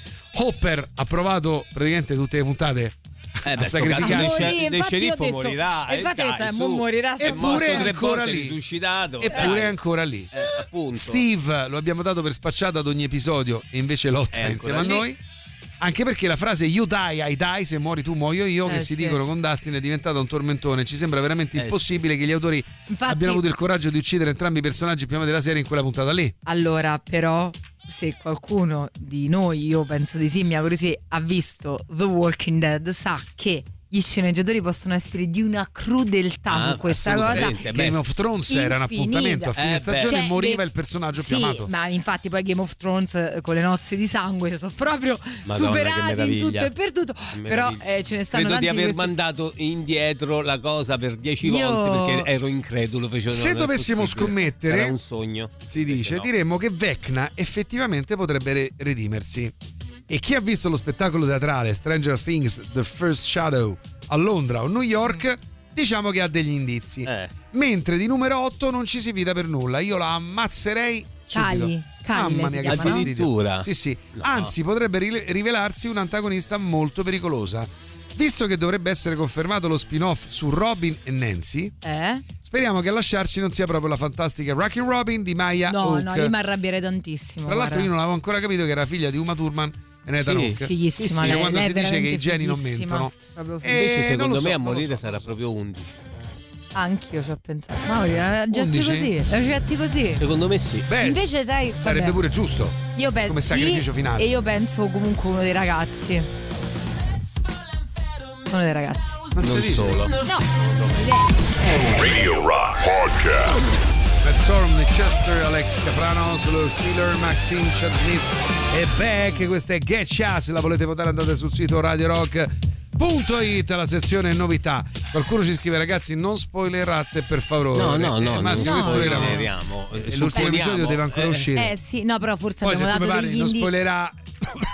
Hopper ha provato praticamente tutte le puntate Eh a beh, sto sacrificare. cazzo del Sì, sce- del infatti sceriffo ho detto- morirà. eh, infatti ho dai, detto, su. mo morirà, sta È morto Eppure è tre ancora volte, lì. risuscitato. Eppure dai. è ancora lì. Eh, appunto. Steve lo abbiamo dato per spacciato ad ogni episodio e invece lotta È insieme a ancora lì. noi. Anche perché la frase you die, I die, se muori tu muoio io, Eh, che si sì. dicono con Dustin, è diventata un tormentone. Ci sembra veramente Eh, impossibile che gli autori Infatti- abbiano avuto il coraggio di uccidere entrambi i personaggi prima della serie in quella puntata lì. Allora, però, se qualcuno di noi, io penso di sì, mi auguro sì, ha visto The Walking Dead, sa che gli sceneggiatori possono essere di una crudeltà Ah, su questa cosa. assolutamente. Beh, Game of Thrones era un infinita. appuntamento a fine Eh, stagione beh. e moriva Cioè, il personaggio sì, più amato. ma infatti poi Game of Thrones eh, con le nozze di sangue sono proprio Madonna, che superati in meraviglia. tutto e per tutto. Che Però meraviglia. eh, ce ne stanno Credo di tanti aver questi- mandato indietro la cosa per dieci Io- volte perché ero incredulo. Facevo, Se non è dovessimo possibile. scommettere, era un sogno. si dice, no. diremmo che Vecna effettivamente potrebbe re- redimersi. E chi ha visto lo spettacolo teatrale Stranger Things The First Shadow a Londra o New York, diciamo che ha degli indizi. Eh. Mentre di numero otto non ci si fida per nulla. Io la ammazzerei subito. Cagli, Cagli Mamma si mia, che chiama, no? fastidio. Addirittura? Sì, sì. No. Anzi, potrebbe ri- rivelarsi un'antagonista molto pericolosa. Visto che dovrebbe essere confermato lo spin-off su Robin e Nancy, Eh? speriamo che a lasciarci non sia proprio la fantastica Rockin' Robin di Maya No, Hawke. no, lì mi arrabbierei tantissimo. Tra l'altro guarda. io non avevo ancora capito che era figlia di Uma Thurman e Nathan Sì. Hawke. Fighissima Sì, sì, lei, quando lei si è dice che i veramente geni non fighissima. mentono. Proprio Eh, Invece, non secondo lo so, me, a non lo morire so, sarà non lo so. proprio undici. Anch'io ci ho pensato. Mauri, eh, getti undici? così, eh, getti così. Secondo me sì. Beh, Invece sai, sarebbe vabbè, pure giusto. io penso come sacrificio sì, finale. E io penso comunque uno dei ragazzi. Uno dei ragazzi. Ma si Non dice? solo. No. Radio Rock Podcast. Matt Storm, Nick Chester, Alex Caprano, Solo Steeler, Maxine Chad Smith e Beck. Questa è Get Ya. Se la volete votare andate sul sito radio rock punto it, la sezione novità. Qualcuno ci scrive: ragazzi, non spoilerate per favore. No, no, no. Eh, Massimo, non che spoileriamo? spoileriamo. E l'ultimo episodio deve ancora Eh, uscire. Eh sì, no, però forse Poi se abbiamo tu mi dato parli degli di non indizi. spoilerà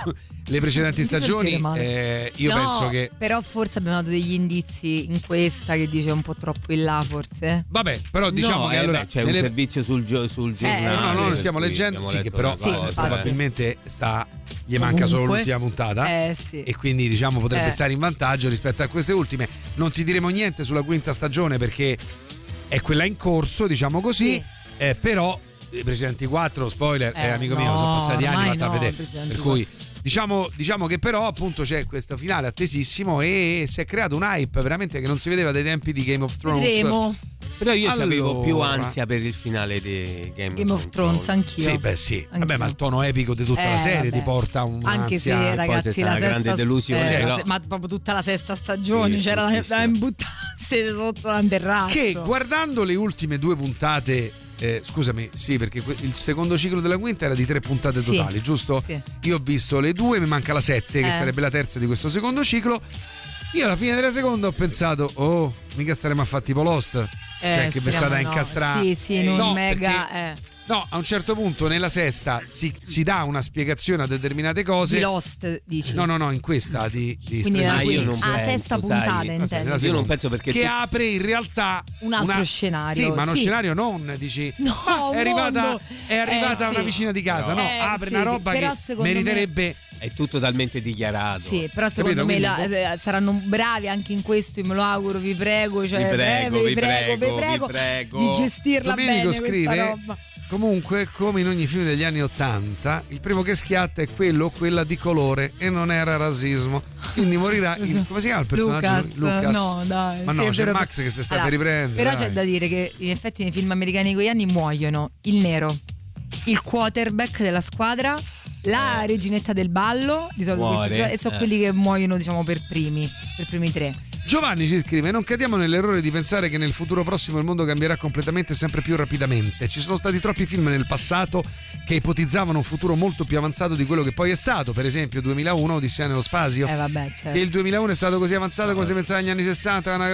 le precedenti Non ti stagioni sentire male. eh, io No, penso che però forse abbiamo dato degli indizi in questa che dice un po' troppo in là forse. vabbè, però diciamo No, che eh, allora beh, c'è nelle- un servizio sul, gio- sul giornale. no, no, no, per stiamo cui leggendo, abbiamo sì, che letto però una Sì, cosa, infatti. probabilmente sta gli manca solo Comunque. l'ultima puntata Eh sì. e quindi diciamo potrebbe Eh. stare in vantaggio rispetto a queste ultime. Non ti diremo niente sulla quinta stagione perché è quella in corso, diciamo così, Sì. eh, però i precedenti quattro, spoiler, eh, Eh, amico no, mio, sono passati anni, ormai vatti a no, vedere. i precedenti Per cui diciamo, diciamo che però appunto c'è questo finale attesissimo e si è creato un hype veramente che non si vedeva dai tempi di Game of Thrones. Vedremo. Però io Allora. avevo più ansia per il finale di Game, Game of Thrones, anch'io. Sì, beh sì. Anch'io. Vabbè, ma il tono epico di tutta Eh, la serie vabbè. ti porta un Anche se poi ragazzi c'è stata la una sesta grande delusione, eh, però. se- ma proprio tutta la sesta stagione Sì, c'era da, bruttissimo. da imbuttarsi sotto un terrazzo. Che guardando le ultime due puntate, eh, scusami, sì, perché que- il secondo ciclo della quinta era di tre puntate Sì, totali, giusto? sì. Io ho visto le due, mi manca la sette, che Eh. sarebbe la terza di questo secondo ciclo. Io alla fine della seconda ho pensato, oh, mica staremo a fare tipo Lost. Eh, cioè, che vi speriamo state a no. incastrare. Sì, sì, non No, mega. perché- Eh. No, a un certo punto nella sesta si, si dà una spiegazione a determinate cose. Di Lost, dici? No, no, no, in questa di, di Quindi Stranger nella io quinta. non Ah, penso, sesta sai. puntata, Ah, sì, intendi. nella Io seconda. non penso perché che te- apre in realtà Un altro una- scenario, Sì, ma uno sì. scenario non dici No, "Ah, un è arrivata, mondo." è arrivata Eh, una sì. vicina di casa, no? Eh, Apre sì, una sì. roba Però che secondo me- meriterebbe. è tutto talmente dichiarato. Sì, però secondo Capito? me Quindi- la- eh, saranno bravi anche in questo, io me lo auguro, vi prego, cioè, Vi prego, vi vi prego, prego, vi prego, vi prego. di gestirla Domenico bene scrive questa roba. comunque come in ogni film degli anni ottanta il primo che schiatta è quello o quella di colore e non era razzismo, quindi morirà il, come si chiama il personaggio? Lucas, no dai, ma sì, no, è c'è vero Max che si sta allora, per riprendere, però dai. c'è da dire che in effetti nei film americani di quegli anni muoiono il nero, il quarterback della squadra, la reginetta del ballo di solito Muore, questi, e sono eh. quelli che muoiono diciamo per primi per primi tre. Giovanni ci scrive: non cadiamo nell'errore di pensare che nel futuro prossimo il mondo cambierà completamente e sempre più rapidamente. Ci sono stati troppi film nel passato che ipotizzavano un futuro molto più avanzato di quello che poi è stato. Per esempio duemilauno Odissea nello spazio. Eh vabbè, certo. Che il duemilauno è stato così avanzato come si pensava negli anni sessanta. Una...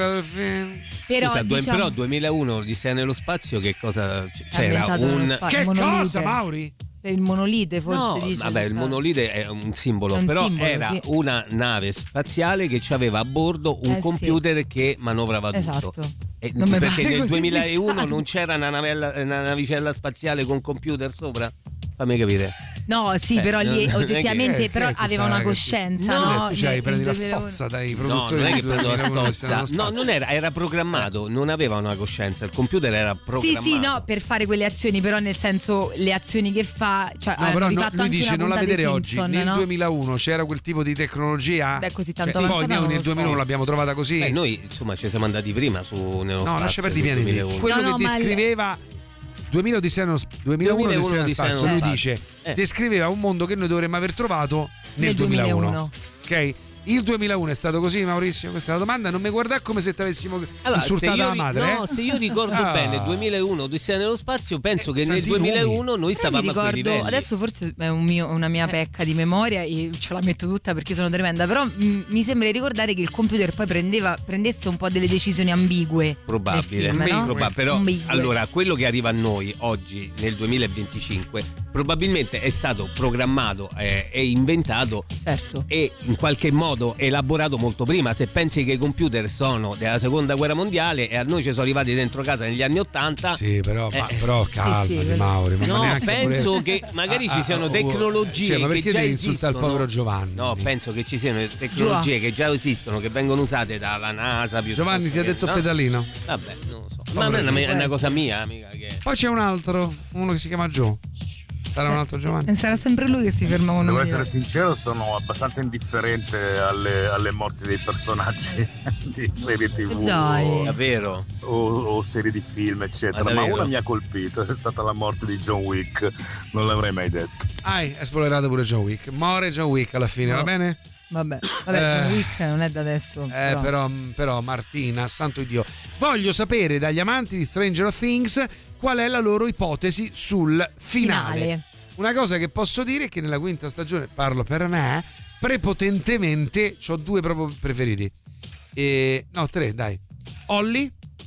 Però, Scusa, due- diciamo, però duemilauno Odissea nello spazio che cosa c- c'era ambientato nello un spazio, Che monolite. cosa, Mauri? Per il monolite forse No, dice. vabbè, il monolite è un simbolo, È un però simbolo, era sì. una nave spaziale che aveva a bordo un Eh, sì. computer che manovrava Esatto. tutto. E Non mi perché pare nel così duemilauno distante. non c'era una, navella- una navicella spaziale con computer sopra? Fammi capire. No, sì, Eh, però lì non è oggettivamente che- però che- che aveva sta- una che- coscienza, No, no? tu c'hai, Nel- prendi la nel duemilauno. stozza dai No, produttori non è che di prendo la duemilauno che stanno stozza. nello No, spazio. non era, era programmato, non aveva una coscienza, il computer era Sì, programmato. sì, no, per fare quelle azioni, però nel senso le azioni che fa, cioè No, hanno però no, rifatto lui anche dice una non la puntata vedere di oggi. Simpson, Nel no? duemilauno c'era quel tipo di tecnologia. Beh, così tanto Cioè, poi avanzata noi non nel lo so. duemilauno l'abbiamo trovata così. Beh, noi insomma ci siamo andati prima su nello No, spazio lascia perdere i nel pianeti. duemilauno. Quello No, no, che ma il- descriveva duemila Odissea nello sp- duemilauno Odissea nello Odissea spazio, nello lui spazio. dice Eh. descriveva un mondo che noi dovremmo aver trovato nel, Nel duemilauno. duemilauno. Ok? Il duemilauno è stato così, Maurizio? Questa è la domanda. Non mi guardare come se ti avessimo Allora, se insultata io, la ri- madre. no, eh? se io ricordo Ah. bene duemilauno Odissea nello spazio, penso che nel senti i nomi. duemilauno noi Però mi stavamo a quei ricordo, livelli. adesso forse è un mio- una mia pecca di memoria e ce la metto tutta perché sono tremenda, però mh, mi sembra di ricordare che il computer poi prendeva, prendesse un po' delle decisioni ambigue. Probabile, nel film, no? Proba- però Ambigue. allora quello che arriva a noi oggi nel duemilaventicinque probabilmente è stato programmato eh, e inventato certo. e in qualche modo elaborato molto prima. Se pensi che i computer sono della seconda guerra mondiale e a noi ci sono arrivati dentro casa negli anni ottanta, Sì, però, ma, Eh, però calma, sì, di però- Mauri. Ma no, neanche penso voler- che magari Ah, ci ah, siano oh, tecnologie cioè, ma che perché già devi insultare esistono. il povero Giovanni? No, penso che ci siano tecnologie che già esistono, che vengono usate dalla NASA. piuttosto Giovanni ti ha che- detto no? pedalino. Vabbè, non lo so. Povero Ma non è una, Giovanni. è una cosa mia, amica. Che... Poi c'è un altro, uno che si chiama Joe. Sarà un altro Giovanni. E sarà sempre lui che si ferma con Devo un essere sincero, sono abbastanza indifferente alle, alle morti dei personaggi di serie tv Dai. o, Davvero? o, o serie di film, eccetera. Ma Ma, davvero? una mi ha colpito, è stata la morte di John Wick, non l'avrei mai detto. Ah, hai spoilerato pure John Wick. Muore John Wick alla fine, No. va bene? Vabbè, vabbè, John Eh. Wick non è da adesso. Eh, però. però, però Martina, santo Dio, voglio sapere dagli amanti di Stranger Things qual è la loro ipotesi sul finale. Finale. Una cosa che posso dire è che nella quinta stagione, parlo per me, prepotentemente ho due proprio preferiti. E, no, tre, dai. Holly,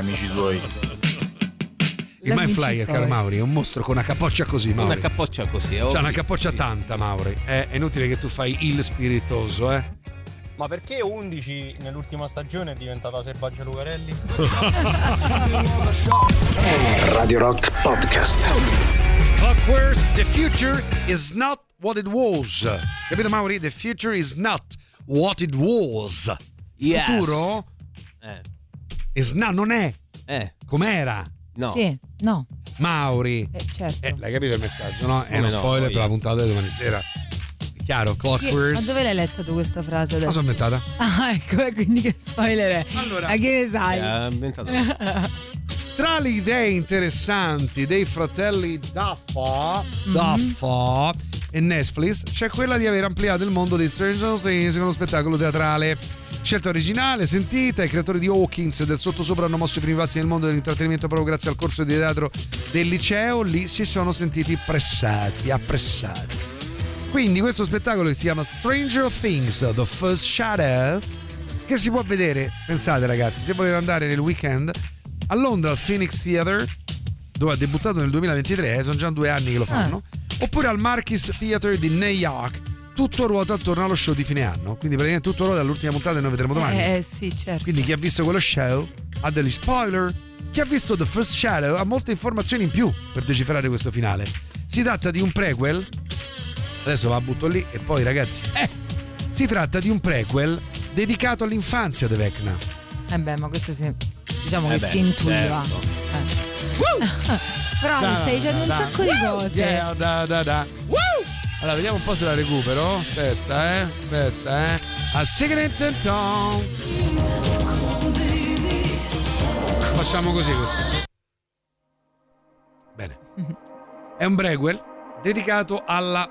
amici suoi. Il Mind Flyer, caro Mauri, è un mostro con una capoccia così, Mauri. Una capoccia così, C'ha una capoccia tanta, Mauri. È, è inutile che tu fai il spiritoso, eh. Ma perché undici nell'ultima stagione è diventata Selvaggia Lucarelli? Radio Rock Podcast. Clockwork, the future is not what it was. Capito, Mauri? The future is not what it was. Yes. Futuro Eh. is not, non è Eh. com'era. No. Sì, no. Mauri. Eh, certo. Eh, l'hai capito il messaggio, no? È Come uno no, spoiler poi- per la puntata di domani sera. È chiaro, Chi- Clockwork. Ma dove l'hai letta tu questa frase adesso? La sono inventata. Ah, ecco, quindi che spoiler è? Allora. A che ne sai? Ha inventato. Tra le idee interessanti dei fratelli Duffa, Duffa e Netflix c'è quella di aver ampliato il mondo di Stranger Things con uno spettacolo teatrale. Scelta originale, sentita, i creatori di Hawkins e del Sottosopra hanno mosso i primi passi nel mondo dell'intrattenimento proprio grazie al corso di teatro del liceo, lì si sono sentiti pressati, appressati. Quindi questo spettacolo che si chiama Stranger Things, The First Shadow, che si può vedere, pensate ragazzi, se volete andare nel weekend, a Londra al Phoenix Theatre, dove ha debuttato nel duemilaventitré, eh, sono già due anni che lo fanno, oppure al Marquis Theatre di New York. Tutto ruota attorno allo show di fine anno, quindi praticamente tutto ruota all'ultima puntata e noi vedremo domani. Eh sì, certo. Quindi chi ha visto quello show ha degli spoiler, chi ha visto The First Shadow ha molte informazioni in più per decifrare questo finale. Si tratta di un prequel, adesso la butto lì e poi ragazzi, eh, si tratta di un prequel dedicato all'infanzia di Vecna. Eh beh, ma questo si, diciamo Eh che beh, si intuiva. certo. Eh. Però mi stai dicendo un Da, da, sacco di cose. yeah, da, da, da. Woo! Allora vediamo un po' se la recupero. Aspetta, eh. Aspetta, eh. A cigarette town. Facciamo così questo. Bene. È un prequel dedicato alla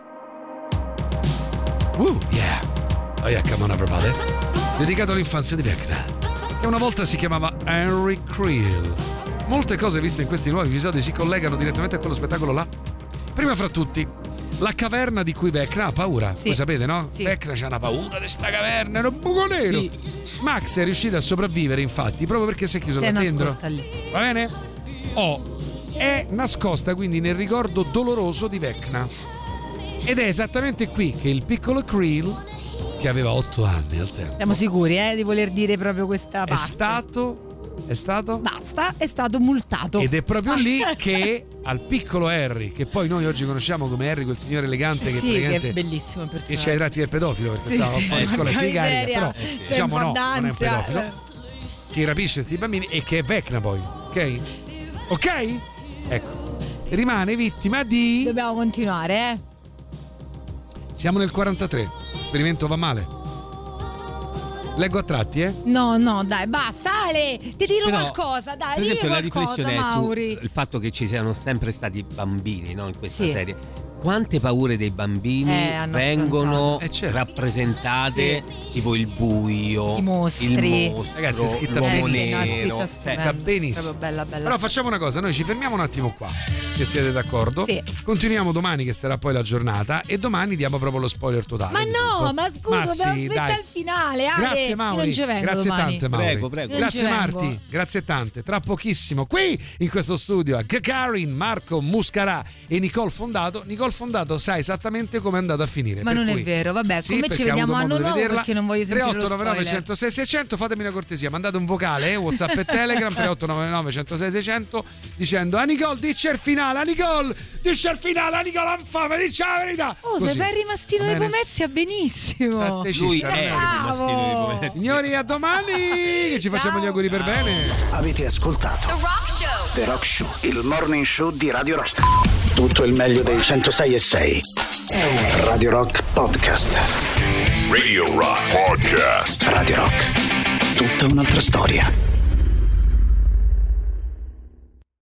Uh, yeah. Oh yeah, come on everybody. Dedicato all'infanzia di Vecna, che una volta si chiamava Henry Creel. Molte cose viste in questi nuovi episodi si collegano direttamente a quello spettacolo là. Prima fra tutti, la caverna di cui Vecna ha paura. Sì. Voi sapete, no? Sì. Vecna c'ha una paura di sta caverna, era un buco nero. Sì. Max è riuscito a sopravvivere, infatti, proprio perché si è chiuso Si è là dentro. nascosta lì. Va bene? Oh, è nascosta quindi nel ricordo doloroso di Vecna. Ed è esattamente qui che il piccolo Creel, che aveva otto anni al tempo, Siamo sicuri, eh, di voler dire proprio questa è parte. stato è stato Basta, è stato multato. ed è proprio lì che al piccolo Harry, che poi noi oggi conosciamo come Harry, quel signore elegante che Sì, che è praticamente bellissimo il che personaggio. c'ha i tratti del pedofilo perché Sì, stava sì. fuori scuola e si Porca carica, miseria. però C'è diciamo un po' no, non è un d'ansia. pedofilo che rapisce questi bambini e che è Vecna poi, ok? Ok? Ecco, rimane vittima di... Dobbiamo continuare, eh. Siamo nel quarantatré, l'esperimento va male. Leggo a tratti, eh? No, no, dai, basta, Ale. Ti dirò Però, qualcosa, dai, per dire esempio, la qualcosa, riflessione è Mauri. sul fatto che ci siano sempre stati bambini, no, in questa Sì. serie. Quante paure dei bambini Eh, hanno vengono affrontato. Eh, certo. rappresentate, tipo il buio, I mostri. il mostro, Ragazzi, è scritta l'uomo Eh sì, no, è nero. scritta Cioè, stupenda. va benissimo. Proprio bella, bella. Però facciamo una cosa, noi ci fermiamo un attimo qua, se siete d'accordo. Sì. Continuiamo domani che sarà poi la giornata e domani diamo proprio lo spoiler totale. Ma di no, tutto. ma scusa, Ma dobbiamo sì, aspettare dai. il finale, Ale. Grazie Io Mauri, non ci vengo grazie domani. tante Mauri. Prego, prego. Io non Grazie ci vengo. Marti, grazie tante. Tra pochissimo qui in questo studio a Gagarin, Marco Muscarà e Nicole Fondato. Nicole Fondato sa esattamente come è andata a finire. Ma per non è cui- vero, vabbè, Sì, come ci perché ha vediamo avuto anno modo di nuovo vederla. perché non voglio sentire lo tre otto nove nove spoiler. uno zero sei sei zero zero, fatemi una cortesia, mandate un vocale, eh, WhatsApp e Telegram tre otto nove nove uno zero sei sei zero zero dicendo a Nicole dice il finale, a Nicole dice il finale, a Nicole infame, dice la verità. Oh, Così. sei per Rimastino Va di bene? Pomezia, benissimo. Sette Lui città, è il bravo. Rimastino di Pomezia. Signori, a domani, che ci facciamo Ciao. gli auguri per bene. Avete ascoltato The Rock Show, il morning show di Radio Rock. Tutto il meglio dei centosei e sei. Radio Rock Podcast. Radio Rock Podcast. Radio Rock. Tutta un'altra storia.